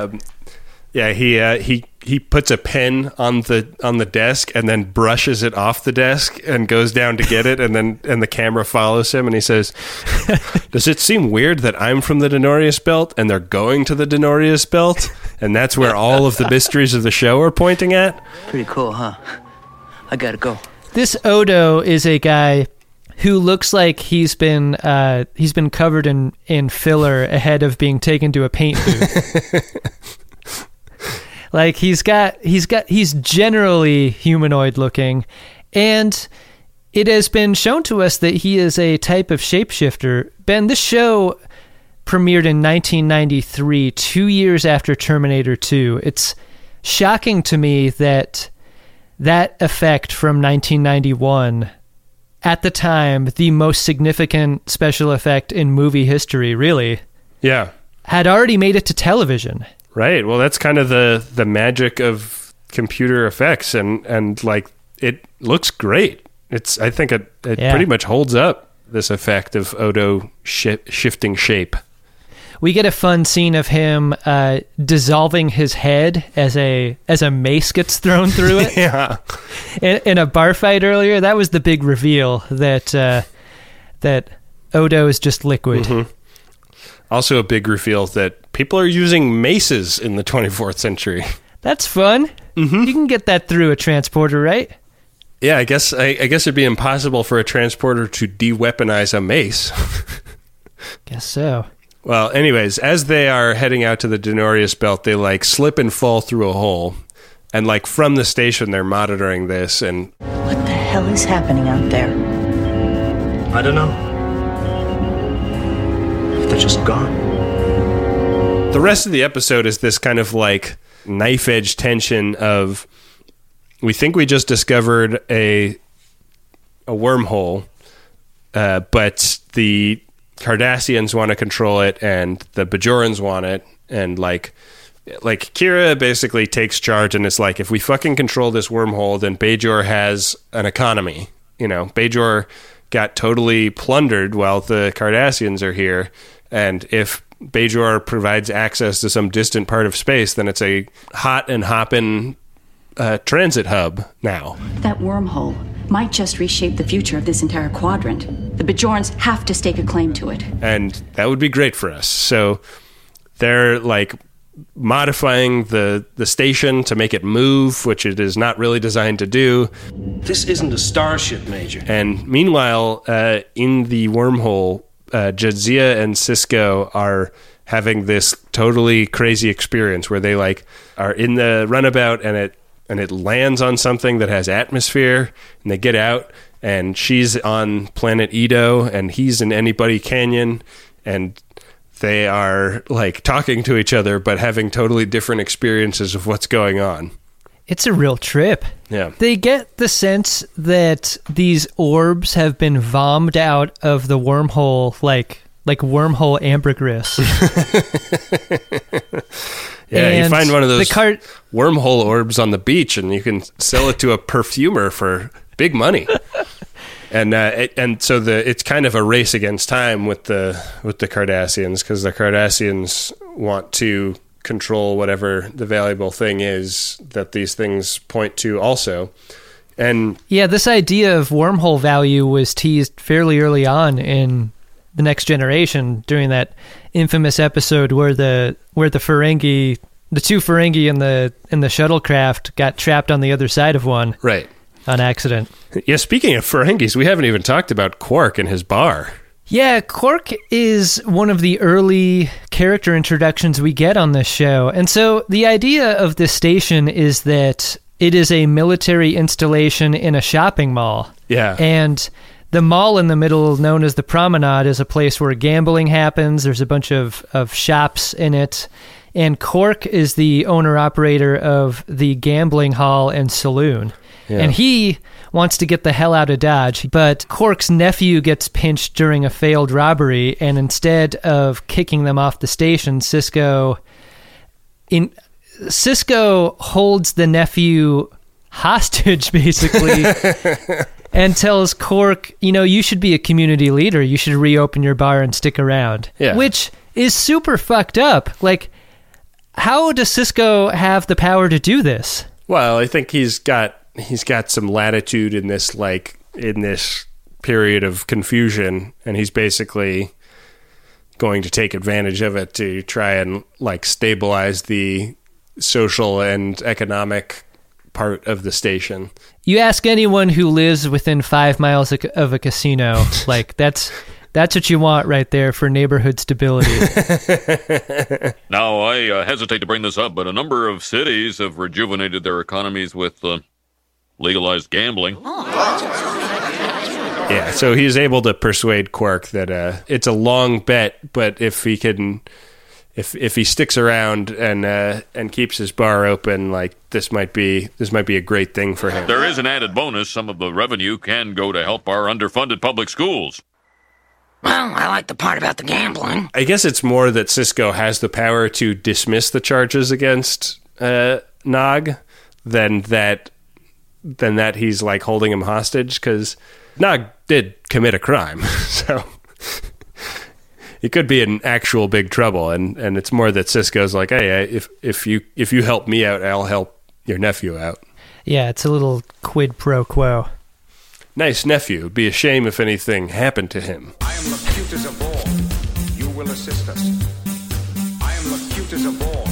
Speaker 5: He puts a pen on the desk and then brushes it off the desk and goes down to get it, and the camera follows him and he says, "Does it seem weird that I'm from the Denorius Belt and they're going to the Denorius Belt, and that's where all of the mysteries of the show are pointing at?"
Speaker 12: Pretty cool, huh? I gotta go.
Speaker 1: This Odo is a guy who looks like he's been covered in filler ahead of being taken to a paint booth. Like he's generally humanoid looking, and it has been shown to us that he is a type of shapeshifter. Ben, this show premiered in 1993, 2 years after Terminator 2. It's shocking to me that effect from 1991, at the time, the most significant special effect in movie history, really, had already made it to television.
Speaker 5: Right. Well, that's kind of the magic of computer effects, and like it looks great. I think it pretty much holds up, this effect of Odo shifting shape.
Speaker 1: We get a fun scene of him dissolving his head as a mace gets thrown through it.
Speaker 5: Yeah.
Speaker 1: In a bar fight earlier, that was the big reveal that Odo is just liquid.
Speaker 5: Mm-hmm. Also a big reveal that people are using maces in the 24th century.
Speaker 1: That's fun. Mm-hmm. You can get that through a transporter, right?
Speaker 5: Yeah, I guess it'd be impossible for a transporter to de-weaponize a mace.
Speaker 1: Guess so.
Speaker 5: Well, anyways, as they are heading out to the Denorius Belt, they like slip and fall through a hole. And like from the station, they're monitoring this. And
Speaker 13: what the hell is happening out there?
Speaker 9: I don't know. They're just gone.
Speaker 5: The rest of the episode is this kind of like knife edge tension of, we think we just discovered a wormhole, but the Cardassians want to control it and the Bajorans want it, and like Kira basically takes charge and it's like, if we fucking control this wormhole, then Bajor has an economy. You know, Bajor got totally plundered while the Cardassians are here, and if Bajor provides access to some distant part of space, then it's a hot and hoppin' transit hub now.
Speaker 14: That wormhole might just reshape the future of this entire quadrant. The Bajorans have to stake a claim to it.
Speaker 5: And that would be great for us. So they're like modifying the station to make it move, which it is not really designed to do.
Speaker 9: This isn't a starship, Major.
Speaker 5: And meanwhile, in the wormhole, Jadzia and Sisko are having this totally crazy experience where they like are in the runabout and it lands on something that has atmosphere, and they get out, and she's on planet Edo and he's in Anybody Canyon, and they are like talking to each other but having totally different experiences of what's going on.
Speaker 1: It's a real trip.
Speaker 5: Yeah.
Speaker 1: They get the sense that these orbs have been vommed out of the wormhole like wormhole ambergris.
Speaker 5: Yeah, and you find one of those wormhole orbs on the beach, and you can sell it to a perfumer for big money. And so it's kind of a race against time with the Cardassians, because the Cardassians want to control whatever the valuable thing is that these things point to also. And
Speaker 1: yeah, this idea of wormhole value was teased fairly early on in The Next Generation during that infamous episode where the Ferengi, the two Ferengi in the shuttlecraft got trapped on the other side of one.
Speaker 5: Right.
Speaker 1: On accident.
Speaker 5: Yeah, speaking of Ferengis, we haven't even talked about Quark and his bar.
Speaker 1: Yeah, Quark is one of the early character introductions we get on this show. And so the idea of this station is that it is a military installation in a shopping mall.
Speaker 5: Yeah.
Speaker 1: And the mall in the middle, known as the Promenade, is a place where gambling happens. There's a bunch of shops in it. And Quark is the owner-operator of the gambling hall and saloon. Yeah. And he wants to get the hell out of Dodge, but Quark's nephew gets pinched during a failed robbery, and instead of kicking them off the station, Sisko holds the nephew hostage, basically, and tells Quark, you should be a community leader. You should reopen your bar and stick around.
Speaker 5: Yeah.
Speaker 1: Which is super fucked up. Like, how does Sisko have the power to do this?
Speaker 5: Well, I think he's got some latitude in this period of confusion, and he's basically going to take advantage of it to try and stabilize the social and economic part of the station.
Speaker 1: You ask anyone who lives within 5 miles of a casino, that's what you want right there for neighborhood stability.
Speaker 15: Now, I hesitate to bring this up, but a number of cities have rejuvenated their economies with legalized gambling.
Speaker 5: Yeah, so he's able to persuade Quark that it's a long bet, but if he sticks around and keeps his bar open, this might be a great thing for him.
Speaker 15: There is an added bonus. Some of the revenue can go to help our underfunded public schools.
Speaker 16: Well, I like the part about the gambling.
Speaker 5: I guess it's more that Sisko has the power to dismiss the charges against Nog than that he's holding him hostage, because Nog did commit a crime, so he could be in actual big trouble, and it's more that Sisko's like, hey, if you help me out, I'll help your nephew out.
Speaker 1: Yeah, it's a little quid pro quo.
Speaker 5: Nice nephew. It'd be a shame if anything happened to him.
Speaker 3: I am Locutus of Born. You will assist us. I am Locutus of Born.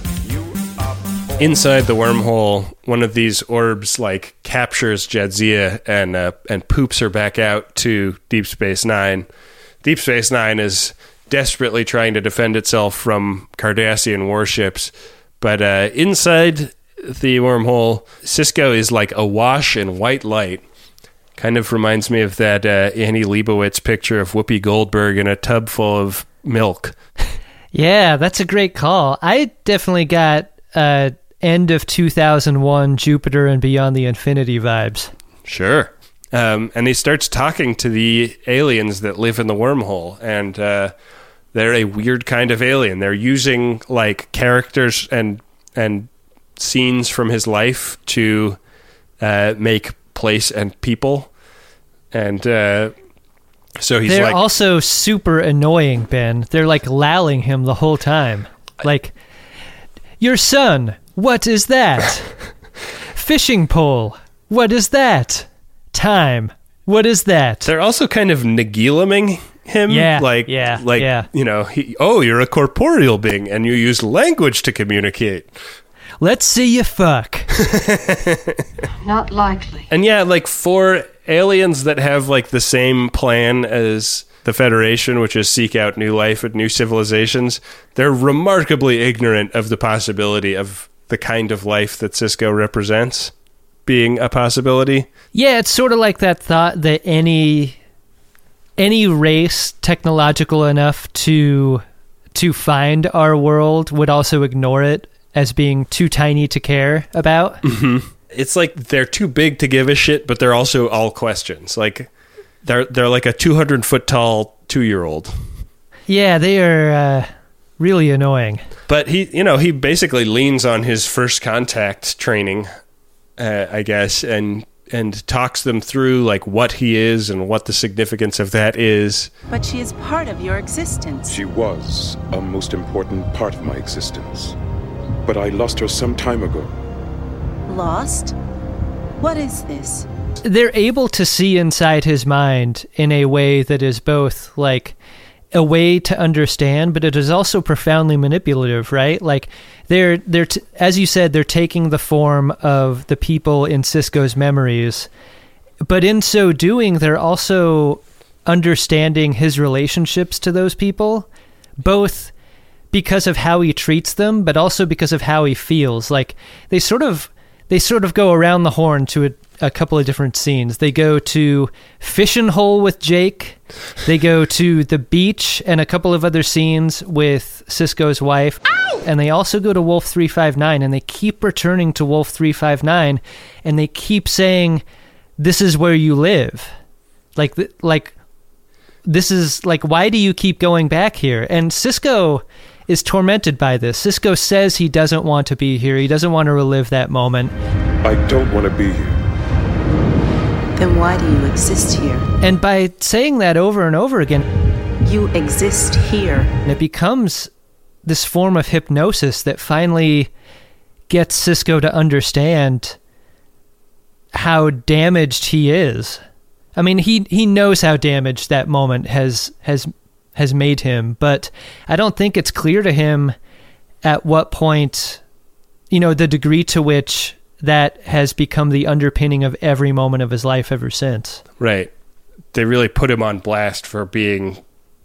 Speaker 5: Inside the wormhole, one of these orbs captures Jadzia and poops her back out to Deep Space Nine. Deep Space Nine is desperately trying to defend itself from Cardassian warships, but inside the wormhole, Sisko is awash in white light. Kind of reminds me of that Annie Leibovitz picture of Whoopi Goldberg in a tub full of milk.
Speaker 1: Yeah, that's a great call. I definitely got end of 2001 Jupiter and Beyond the Infinity vibes.
Speaker 5: Sure. And he starts talking to the aliens that live in the wormhole, and they're a weird kind of alien. They're using characters and scenes from his life to make place and people, and so
Speaker 1: they're also super annoying, Ben. They're lalling him the whole time, your son, what is that? Fishing pole, what is that? Time, what is that?
Speaker 5: They're also kind of Nagilaming him.
Speaker 1: Yeah.
Speaker 5: You're a corporeal being and you use language to communicate.
Speaker 1: Let's see you fuck.
Speaker 16: Not likely.
Speaker 5: And for aliens that have the same plan as the Federation, which is seek out new life and new civilizations, they're remarkably ignorant of the possibility of the kind of life that Sisko represents being a possibility.
Speaker 1: Yeah, it's sort of like that thought that any race technological enough to find our world would also ignore it as being too tiny to care about.
Speaker 5: Mm-hmm. It's like they're too big to give a shit, but they're also all questions. Like they're like a 200-foot tall 2-year-old.
Speaker 1: Yeah, they are really annoying.
Speaker 5: But he basically leans on his first contact training, I guess, and talks them through like what he is and what the significance of that is.
Speaker 17: But she is part of your existence.
Speaker 4: She was a most important part of my existence. But I lost her some time ago.
Speaker 17: Lost? What is this?
Speaker 1: They're able to see inside his mind in a way that is both like a way to understand, but it is also profoundly manipulative, right? Like they're as you said, they're taking the form of the people in Sisko's memories, but in so doing, they're also understanding his relationships to those people, both because of how he treats them, but also because of how he feels. Like they sort of go around the horn to a couple of different scenes. They go to Fishing Hole with Jake. They go to the beach and a couple of other scenes with Sisko's wife. Ow! And they also go to Wolf 359, and they keep returning to Wolf 359, and they keep saying, "This is where you live." Like this is like, why do you keep going back here? And Sisko is tormented by this. Sisko says he doesn't want to be here. He doesn't want to relive that moment.
Speaker 4: I don't want to be here.
Speaker 17: Then why do you exist here?
Speaker 1: And by saying that over and over again,
Speaker 17: you exist here.
Speaker 1: And it becomes this form of hypnosis that finally gets Sisko to understand how damaged he is. I mean, he knows how damaged that moment has made him, but I don't think it's clear to him at what point, the degree to which that has become the underpinning of every moment of his life ever since.
Speaker 5: Right. They really put him on blast for being,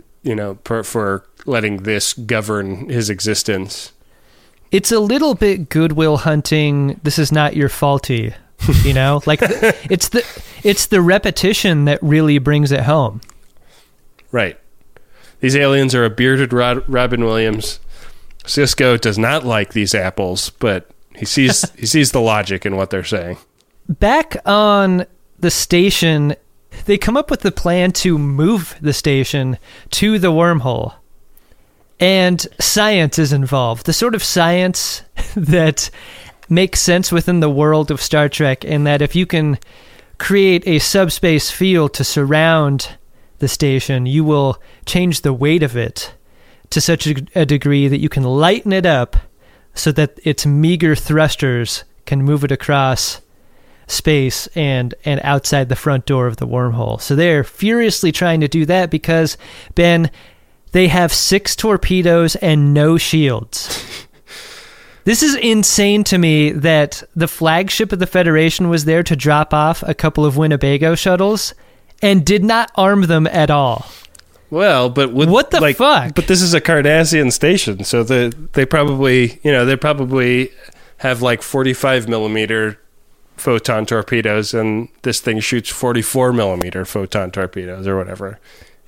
Speaker 5: for letting this govern his existence.
Speaker 1: It's a little bit Goodwill Hunting, this is not your faulty, like it's the repetition that really brings it home.
Speaker 5: Right. These aliens are a bearded Robin Williams. Sisko does not like these apples, but he sees the logic in what they're saying.
Speaker 1: Back on the station, they come up with the plan to move the station to the wormhole. And science is involved. The sort of science that makes sense within the world of Star Trek, in that if you can create a subspace field to surround the station, you will change the weight of it to such a degree that you can lighten it up so that its meager thrusters can move it across space and outside the front door of the wormhole. So they're furiously trying to do that because, Ben, they have 6 torpedoes and no shields. This is insane to me that the flagship of the Federation was there to drop off a couple of Winnebago shuttles and did not arm them at all.
Speaker 5: Well, but
Speaker 1: what the fuck?
Speaker 5: But this is a Cardassian station, so they probably have like 45 millimeter photon torpedoes, and this thing shoots 44 millimeter photon torpedoes or whatever.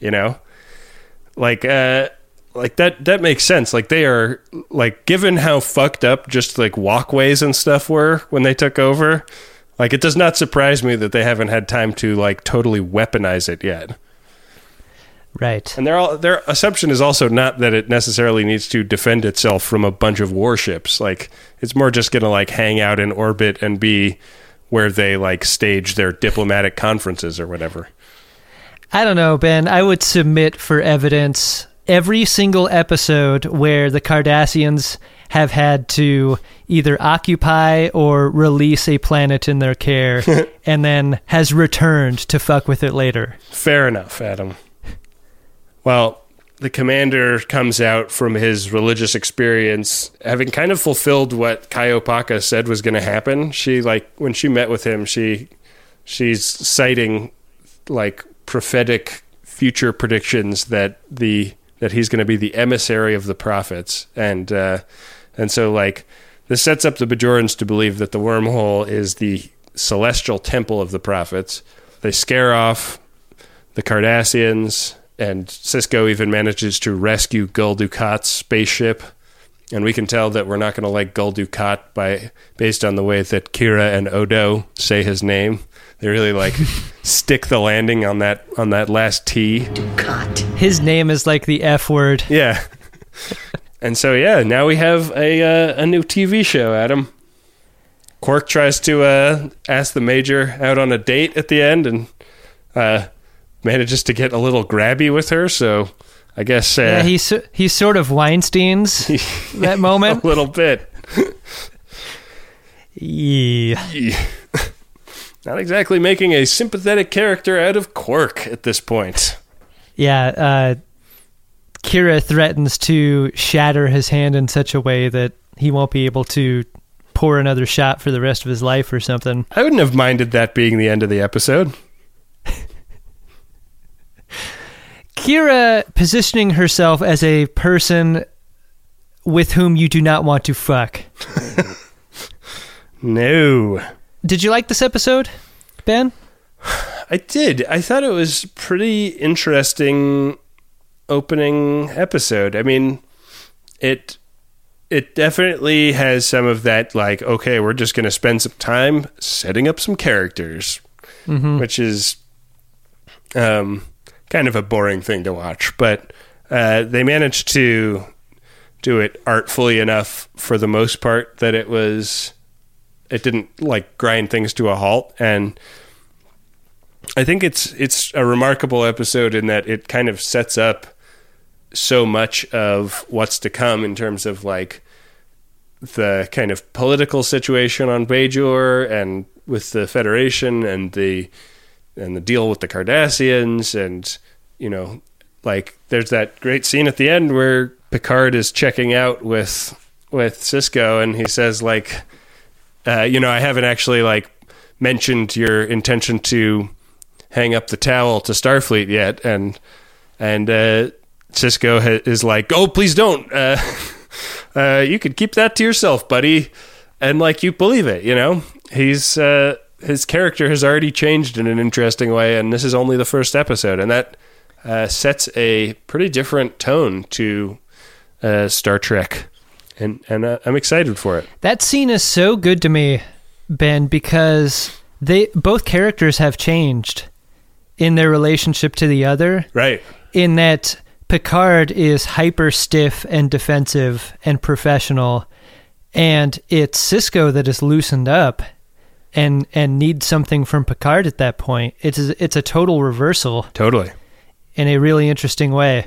Speaker 5: Like that makes sense. Like they are, like, given how fucked up just like walkways and stuff were when they took over, like it does not surprise me that they haven't had time to like totally weaponize it yet.
Speaker 1: Right.
Speaker 5: And their assumption is also not that it necessarily needs to defend itself from a bunch of warships. Like it's more just going to like hang out in orbit and be where they like stage their diplomatic conferences or whatever.
Speaker 1: I don't know, Ben. I would submit for evidence every single episode where the Cardassians have had to either occupy or release a planet in their care and then has returned to fuck with it later.
Speaker 5: Fair enough, Adam. Well, the commander comes out from his religious experience having kind of fulfilled what Kai Opaka said was going to happen. She, like, when she met with him, she's citing like prophetic future predictions that he's going to be the emissary of the prophets, and so like this sets up the Bajorans to believe that the wormhole is the celestial temple of the prophets. They scare off the Cardassians, and Sisko even manages to rescue Gul Dukat's spaceship And we can tell that we're not going to like Gul Dukat based on the way that Kira and Odo say his name. They really like stick the landing on that last T.
Speaker 12: Dukat.
Speaker 1: His name is like the F word.
Speaker 5: Yeah. And so, yeah, now we have a new TV show, Adam. Quark tries to ask the Major out on a date at the end and manages to get a little grabby with her, so I guess...
Speaker 1: yeah, he sort of Weinsteins that moment.
Speaker 5: A little bit.
Speaker 1: Yeah.
Speaker 5: Not exactly making a sympathetic character out of Quark at this point.
Speaker 1: Yeah, Kira threatens to shatter his hand in such a way that he won't be able to pour another shot for the rest of his life or something.
Speaker 5: I wouldn't have minded that being the end of the episode.
Speaker 1: Kira positioning herself as a person with whom you do not want to fuck.
Speaker 5: No.
Speaker 1: Did you like this episode, Ben?
Speaker 5: I did. I thought it was pretty interesting opening episode. I mean, it definitely has some of that, like, okay, we're just going to spend some time setting up some characters, which is kind of a boring thing to watch. But they managed to do it artfully enough for the most part that it didn't like grind things to a halt. And I think it's a remarkable episode in that it kind of sets up so much of what's to come in terms of like the kind of political situation on Bajor and with the Federation and the deal with the Cardassians. And, you know, like there's that great scene at the end where Picard is checking out with Sisko and he says like, I haven't actually like mentioned your intention to hang up the towel to Starfleet yet. And Sisko is like, oh, please don't. You could keep that to yourself, buddy. And like, you believe it, you know, his character has already changed in an interesting way. And this is only the first episode. And that sets a pretty different tone to Star Trek. And I'm excited for it.
Speaker 1: That scene is so good to me, Ben, because both characters have changed in their relationship to the other.
Speaker 5: Right.
Speaker 1: In that Picard is hyper stiff and defensive and professional, and it's Sisko that is loosened up and needs something from Picard at that point. It's a total reversal.
Speaker 5: Totally.
Speaker 1: In a really interesting way.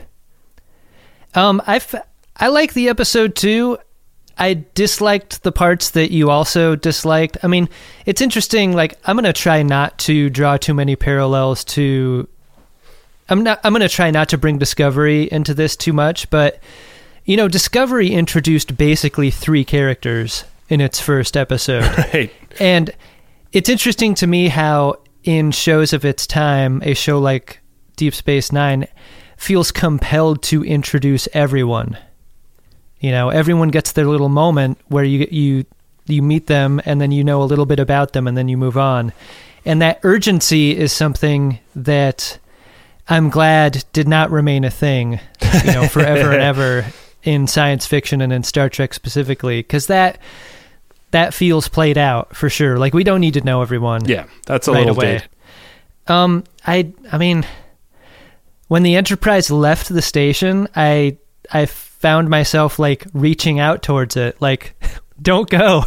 Speaker 1: I like the episode too. I disliked the parts that you also disliked. I mean, it's interesting. Like, I'm going to try not to draw too many parallels to... I'm going to try not to bring Discovery into this too much, but, you know, Discovery introduced basically 3 characters in its first episode.
Speaker 5: Right.
Speaker 1: And it's interesting to me how in shows of its time, a show like Deep Space Nine feels compelled to introduce everyone. You know, everyone gets their little moment where you meet them and then you know a little bit about them and then you move on. And that urgency is something that I'm glad did not remain a thing, you know, forever and ever in science fiction and in Star Trek specifically, because that feels played out for sure. Like, we don't need to know everyone.
Speaker 5: Yeah, that's a
Speaker 1: right
Speaker 5: little
Speaker 1: away.
Speaker 5: date.
Speaker 1: I mean, when the Enterprise left the station, I found myself like reaching out towards it, like, don't go,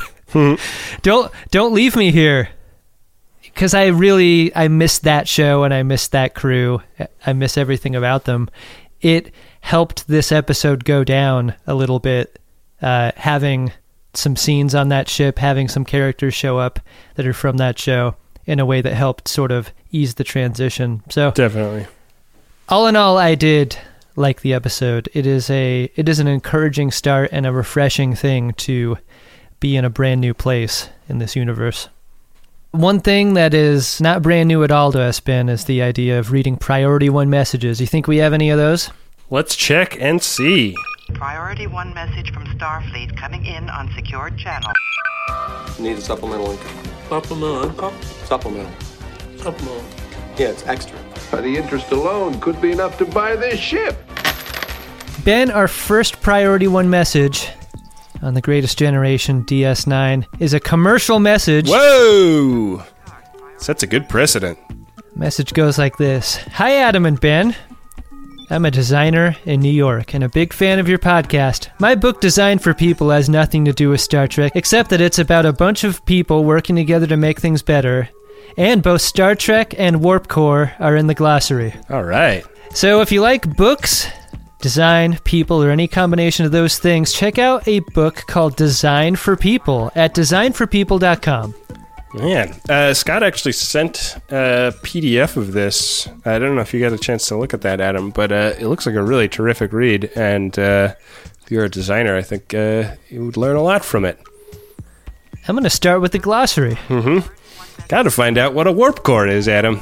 Speaker 1: don't leave me here, because I missed that show and I missed that crew. I miss everything about them. It helped this episode go down a little bit, having some scenes on that ship, having some characters show up that are from that show in a way that helped sort of ease the transition. So
Speaker 5: definitely,
Speaker 1: all in all, I did like the episode. It is an encouraging start and a refreshing thing to be in a brand new place in this universe. One thing that is not brand new at all to us, Ben, is the idea of reading Priority 1 messages. You think we have any of those?
Speaker 5: Let's check and see.
Speaker 18: Priority 1 message from Starfleet coming in on secured channel.
Speaker 19: Need a supplemental income.
Speaker 10: Supplemental income?
Speaker 19: Supplemental. Yeah, it's extra.
Speaker 20: The interest alone could be enough to buy this ship.
Speaker 1: Ben, our first Priority 1 message on the Greatest Generation DS9 is a commercial message.
Speaker 5: Whoa! Sets a good precedent.
Speaker 1: Message goes like this. Hi, Adam and Ben. I'm a designer in New York and a big fan of your podcast. My book, Design for People, has nothing to do with Star Trek, except that it's about a bunch of people working together to make things better. And both Star Trek and Warp Core are in the glossary.
Speaker 5: All right.
Speaker 1: So if you like books, design, people, or any combination of those things, check out a book called Design for People at designforpeople.com.
Speaker 5: Man, Scott actually sent a PDF of this. I don't know if you got a chance to look at that, Adam, but it looks like a really terrific read. And if you're a designer, I think you would learn a lot from it.
Speaker 1: I'm going to start with the glossary.
Speaker 5: Mm-hmm. Got to find out what a warp core is, Adam.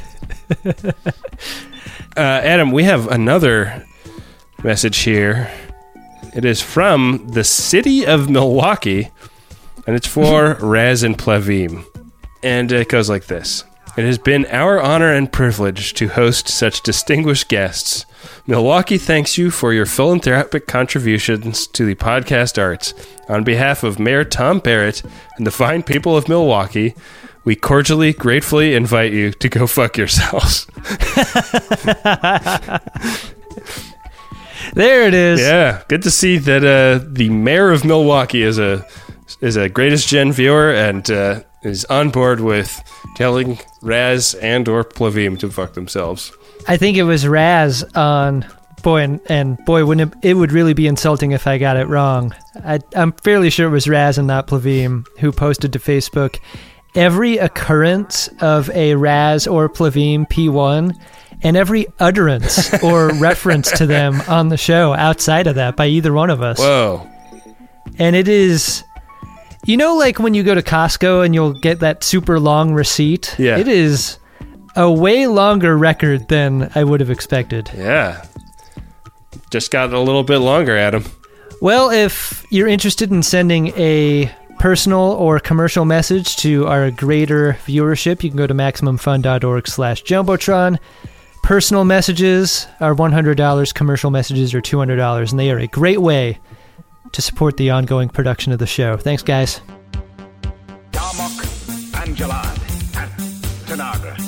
Speaker 5: Adam, we have another message here. It is from the city of Milwaukee. And it's for Raz and Plavim. And it goes like this. It has been our honor and privilege to host such distinguished guests. Milwaukee thanks you for your philanthropic contributions to the podcast arts. On behalf of Mayor Tom Barrett and the fine people of Milwaukee, we cordially, gratefully invite you to go fuck yourselves.
Speaker 1: There it is.
Speaker 5: Yeah, good to see that the mayor of Milwaukee is a Greatest Gen viewer and is on board with telling Raz and or Plavim to fuck themselves.
Speaker 1: I think it was Raz on... Boy, and boy, wouldn't it would really be insulting if I got it wrong. I'm fairly sure it was Raz and not Plavim who posted to Facebook every occurrence of a Raz or Plavim P1 and every utterance or reference to them on the show outside of that by either one of us.
Speaker 5: Whoa.
Speaker 1: And it is... You know, like when you go to Costco and you'll get that super long receipt?
Speaker 5: Yeah.
Speaker 1: It is a way longer record than I would have expected.
Speaker 5: Yeah. Just got a little bit longer, Adam.
Speaker 1: Well, if you're interested in sending a personal or commercial message to our greater viewership, you can go to MaximumFun.org/Jumbotron. Personal messages are $100, commercial messages are $200, and they are a great way to support the ongoing production of the show. Thanks, guys.
Speaker 9: Darmok, Angelad, and Tanagra.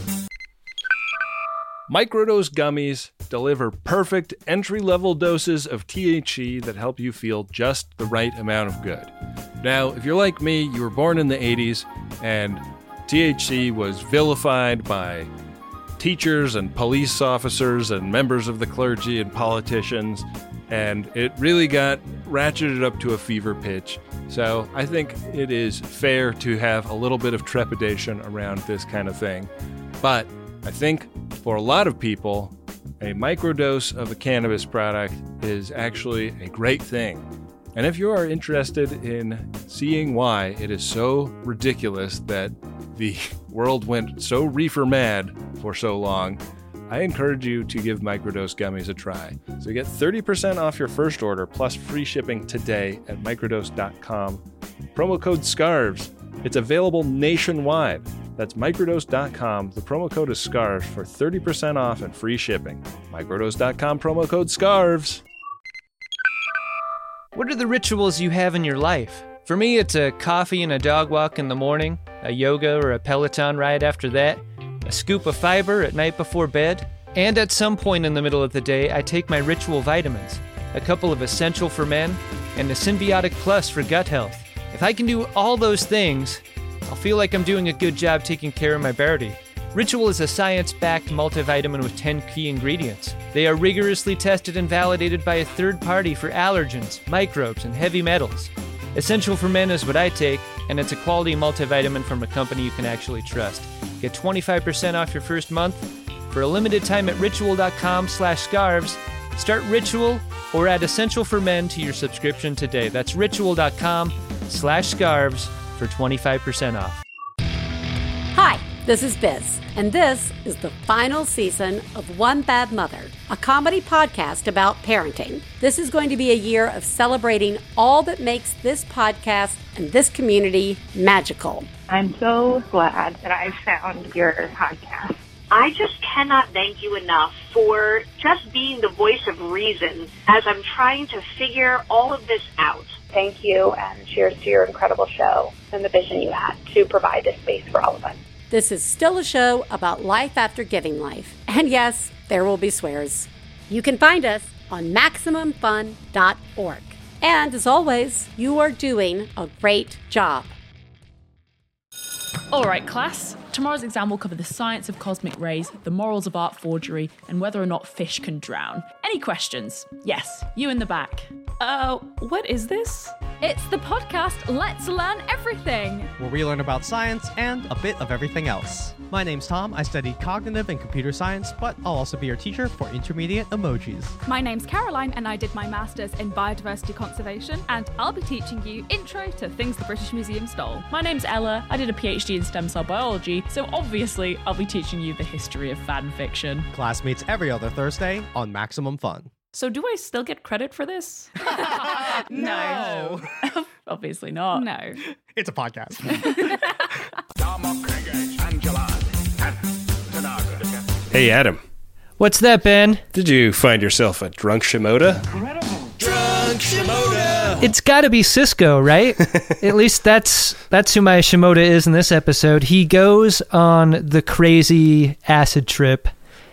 Speaker 2: Microdose gummies deliver perfect entry-level doses of THC that help you feel just the right amount of good. Now, if you're like me, you were born in the 80s, and THC was vilified by teachers and police officers and members of the clergy and politicians, and it really got ratcheted up to a fever pitch. So I think it is fair to have a little bit of trepidation around this kind of thing. But I think for a lot of people, a microdose of a cannabis product is actually a great thing. And if you are interested in seeing why it is so ridiculous that the world went so reefer mad for so long, I encourage you to give Microdose Gummies a try. So you get 30% off your first order plus free shipping today at microdose.com. Promo code SCARVES. It's available nationwide. That's microdose.com. The promo code is SCARVES for 30% off and free shipping. Microdose.com, promo code SCARVES.
Speaker 1: What are the rituals you have in your life? For me, it's a coffee and a dog walk in the morning, a yoga or a Peloton ride after that, a scoop of fiber at night before bed, and at some point in the middle of the day, I take my ritual vitamins, a couple of Essential for Men, and a Symbiotic Plus for gut health. If I can do all those things, I'll feel like I'm doing a good job taking care of my body. Ritual is a science-backed multivitamin with 10 key ingredients. They are rigorously tested and validated by a third party for allergens, microbes, and heavy metals. Essential for Men is what I take, and it's a quality multivitamin from a company you can actually trust. Get 25% off your first month for a limited time at ritual.com/scarves. Start Ritual or add Essential for Men to your subscription today. That's ritual.com/scarves for 25% off.
Speaker 21: Hi, this is Biz, and this is the final season of One Bad Mother, a comedy podcast about parenting. This is going to be a year of celebrating all that makes this podcast and this community magical.
Speaker 22: I'm so glad that I found your podcast.
Speaker 23: I just cannot thank you enough for just being the voice of reason as I'm trying to figure all of this out. thank you, and cheers to your incredible show and the vision you had to provide this space for all of us.
Speaker 21: This is still a show about life after giving life. And yes, there will be swears. You can find us on MaximumFun.org. And as always, you are doing a great job.
Speaker 6: All right, class. Tomorrow's exam will cover the science of cosmic rays, the morals of art forgery, and whether or not fish can drown. Any questions? Yes, you in the back. What is this?
Speaker 7: It's the podcast Let's Learn Everything,
Speaker 8: where we learn about science and a bit of everything else. My name's Tom. I study cognitive and computer science, but I'll also be your teacher for intermediate emojis.
Speaker 7: My name's Caroline, and I did my master's in biodiversity conservation, and I'll be teaching you intro to things the British Museum stole.
Speaker 6: My name's Ella. I did a PhD in stem cell biology, so obviously I'll be teaching you the history of fan fiction.
Speaker 8: Class meets every other Thursday on Maximum Fun.
Speaker 6: So do I still get credit for this?
Speaker 8: No.
Speaker 6: Obviously not.
Speaker 7: No.
Speaker 8: It's a podcast.
Speaker 5: Hey, Adam.
Speaker 1: What's that, Ben?
Speaker 5: Did you find yourself a drunk Shimoda? Drunk Shimoda!
Speaker 1: It's gotta be Cisco, right? At least that's who my Shimoda is in this episode. He goes on the crazy acid trip.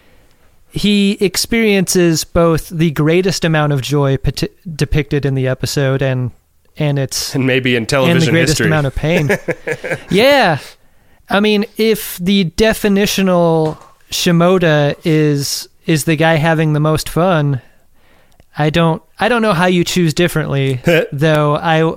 Speaker 1: He experiences both the greatest amount of joy depicted in the episode and
Speaker 5: maybe in television
Speaker 1: and the greatest
Speaker 5: history.
Speaker 1: amount of pain. Yeah. I mean, if the definitional Shimoda is the guy having the most fun, I don't know how you choose differently, though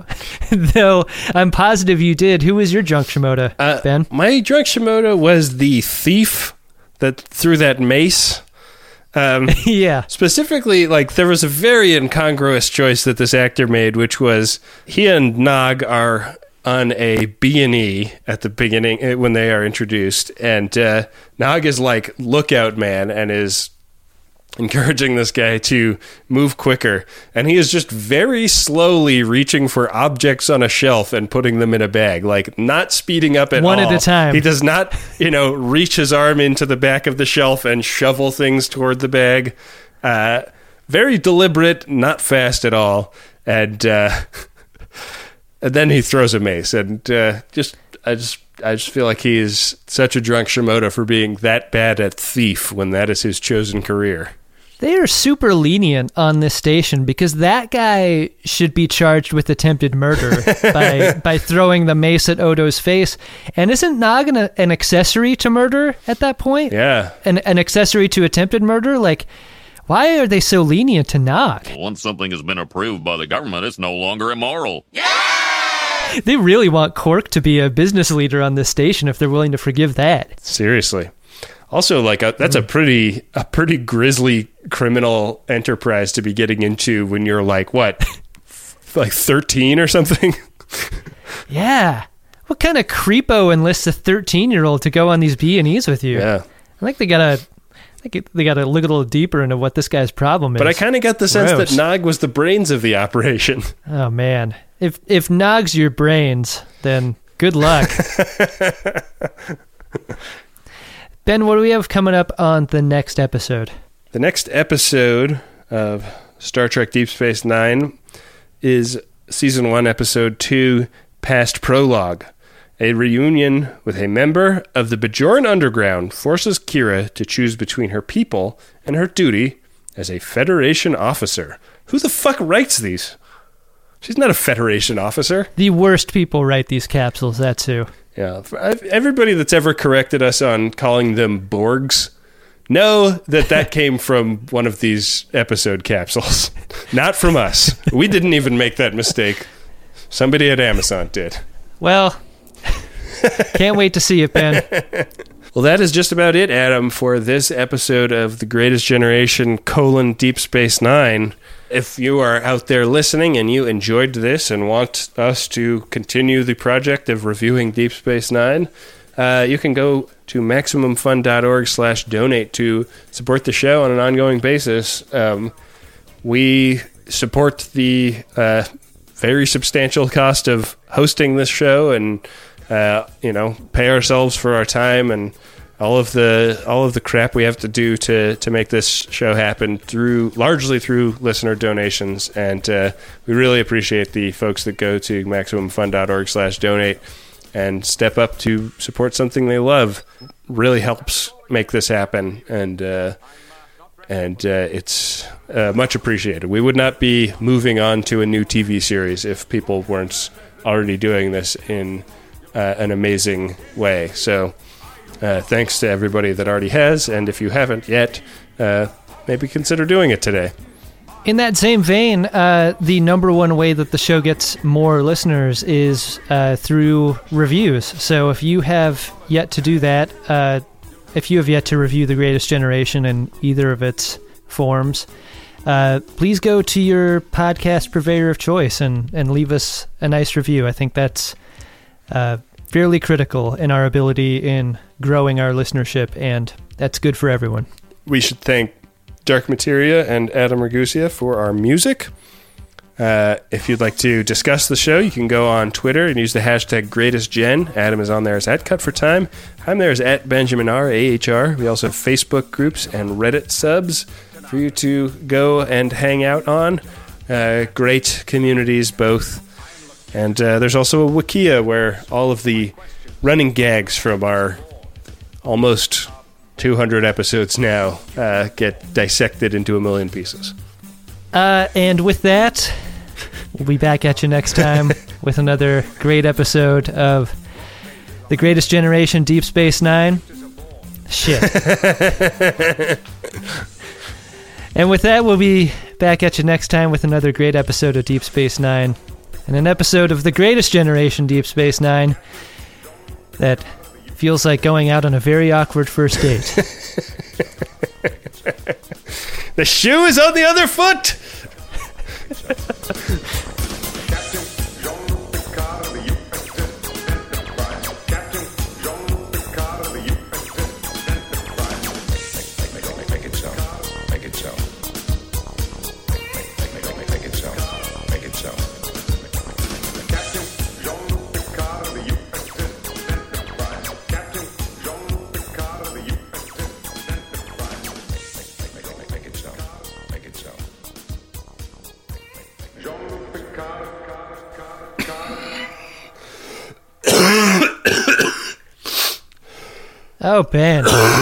Speaker 1: I'm positive you did. Who was your drunk Shimoda, Ben?
Speaker 5: My drunk Shimoda was the thief that threw that mace.
Speaker 1: Yeah.
Speaker 5: Specifically, there was a very incongruous choice that this actor made, which was he and Nog are on a B&E at the beginning when they are introduced, and Nog is like lookout man and is encouraging this guy to move quicker, and he is just very slowly reaching for objects on a shelf and putting them in a bag, not speeding up at all.
Speaker 1: One at a time.
Speaker 5: He does not, reach his arm into the back of the shelf and shovel things toward the bag. Very deliberate, not fast at all, and then he throws a mace, and I just feel like he is such a drunk Shimoda for being that bad at thief when that is his chosen career.
Speaker 1: They are super lenient on this station because that guy should be charged with attempted murder by throwing the mace at Odo's face. And isn't Nog an accessory to murder at that point?
Speaker 5: Yeah.
Speaker 1: An accessory to attempted murder? Why are they so lenient to Nog?
Speaker 15: Once something has been approved by the government, it's no longer immoral.
Speaker 1: Yeah! They really want Quark to be a business leader on this station if they're willing to forgive that.
Speaker 5: Seriously. Also, that's a pretty grisly criminal enterprise to be getting into when you're 13 or something?
Speaker 1: Yeah. What kind of creepo enlists a 13-year-old to go on these B&Es with you?
Speaker 5: Yeah.
Speaker 1: I think they gotta look a little deeper into what this guy's problem is.
Speaker 5: But I kind of got the sense that Nog was the brains of the operation.
Speaker 1: Oh, man. If Nog's your brains, then good luck. Ben, what do we have coming up on the next episode?
Speaker 5: The next episode of Star Trek Deep Space Nine is Season 1, Episode 2, Past Prologue. A reunion with a member of the Bajoran Underground forces Kira to choose between her people and her duty as a Federation officer. Who the fuck writes these? She's not a Federation officer.
Speaker 1: The worst people write these capsules, that's who.
Speaker 5: Yeah, everybody that's ever corrected us on calling them Borgs, know that came from one of these episode capsules. Not from us. We didn't even make that mistake. Somebody at Amazon did.
Speaker 1: Well, can't wait to see it, Ben.
Speaker 5: Well, that is just about it, Adam, for this episode of The Greatest Generation : Deep Space Nine. If you are out there listening and you enjoyed this and want us to continue the project of reviewing Deep Space Nine, you can go to MaximumFun.org/donate to support the show on an ongoing basis. We support the very substantial cost of hosting this show and, pay ourselves for our time and all of the crap we have to do to make this show happen largely through listener donations, and we really appreciate the folks that go to MaximumFun.org/donate and step up to support something they love. Really helps make this happen, and it's much appreciated. We would not be moving on to a new TV series if people weren't already doing this in an amazing way. So thanks to everybody that already has, and if you haven't yet, maybe consider doing it today.
Speaker 1: In that same vein, the number one way that the show gets more listeners is through reviews. So if you have yet to do that, if you have yet to review The Greatest Generation in either of its forms, please go to your podcast purveyor of choice and leave us a nice review. I think that's fairly critical in our ability in growing our listenership, and that's good for everyone.
Speaker 5: We should thank Dark Materia and Adam Ragusia for our music. If you'd like to discuss the show, you can go on Twitter and use the hashtag GreatestGen. Adam is on there as @CutForTime. I'm there as @BenjaminR, AHR. We also have Facebook groups and Reddit subs for you to go and hang out on. Great communities, both. And there's also a Wikia where all of the running gags from our almost 200 episodes now get dissected into a million pieces.
Speaker 1: And with that, we'll be back at you next time with another great episode of The Greatest Generation, Deep Space Nine. Shit. And with that, we'll be back at you next time with another great episode of Deep Space Nine, and an episode of The Greatest Generation, Deep Space Nine, that feels like going out on a very awkward first date.
Speaker 5: The shoe is on the other foot!
Speaker 1: Oh, Ben.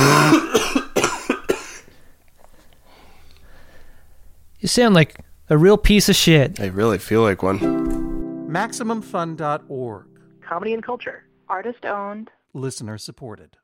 Speaker 1: You sound like a real piece of shit.
Speaker 5: I really feel like one.
Speaker 8: MaximumFun.org.
Speaker 22: Comedy and culture. Artist owned.
Speaker 8: Listener supported.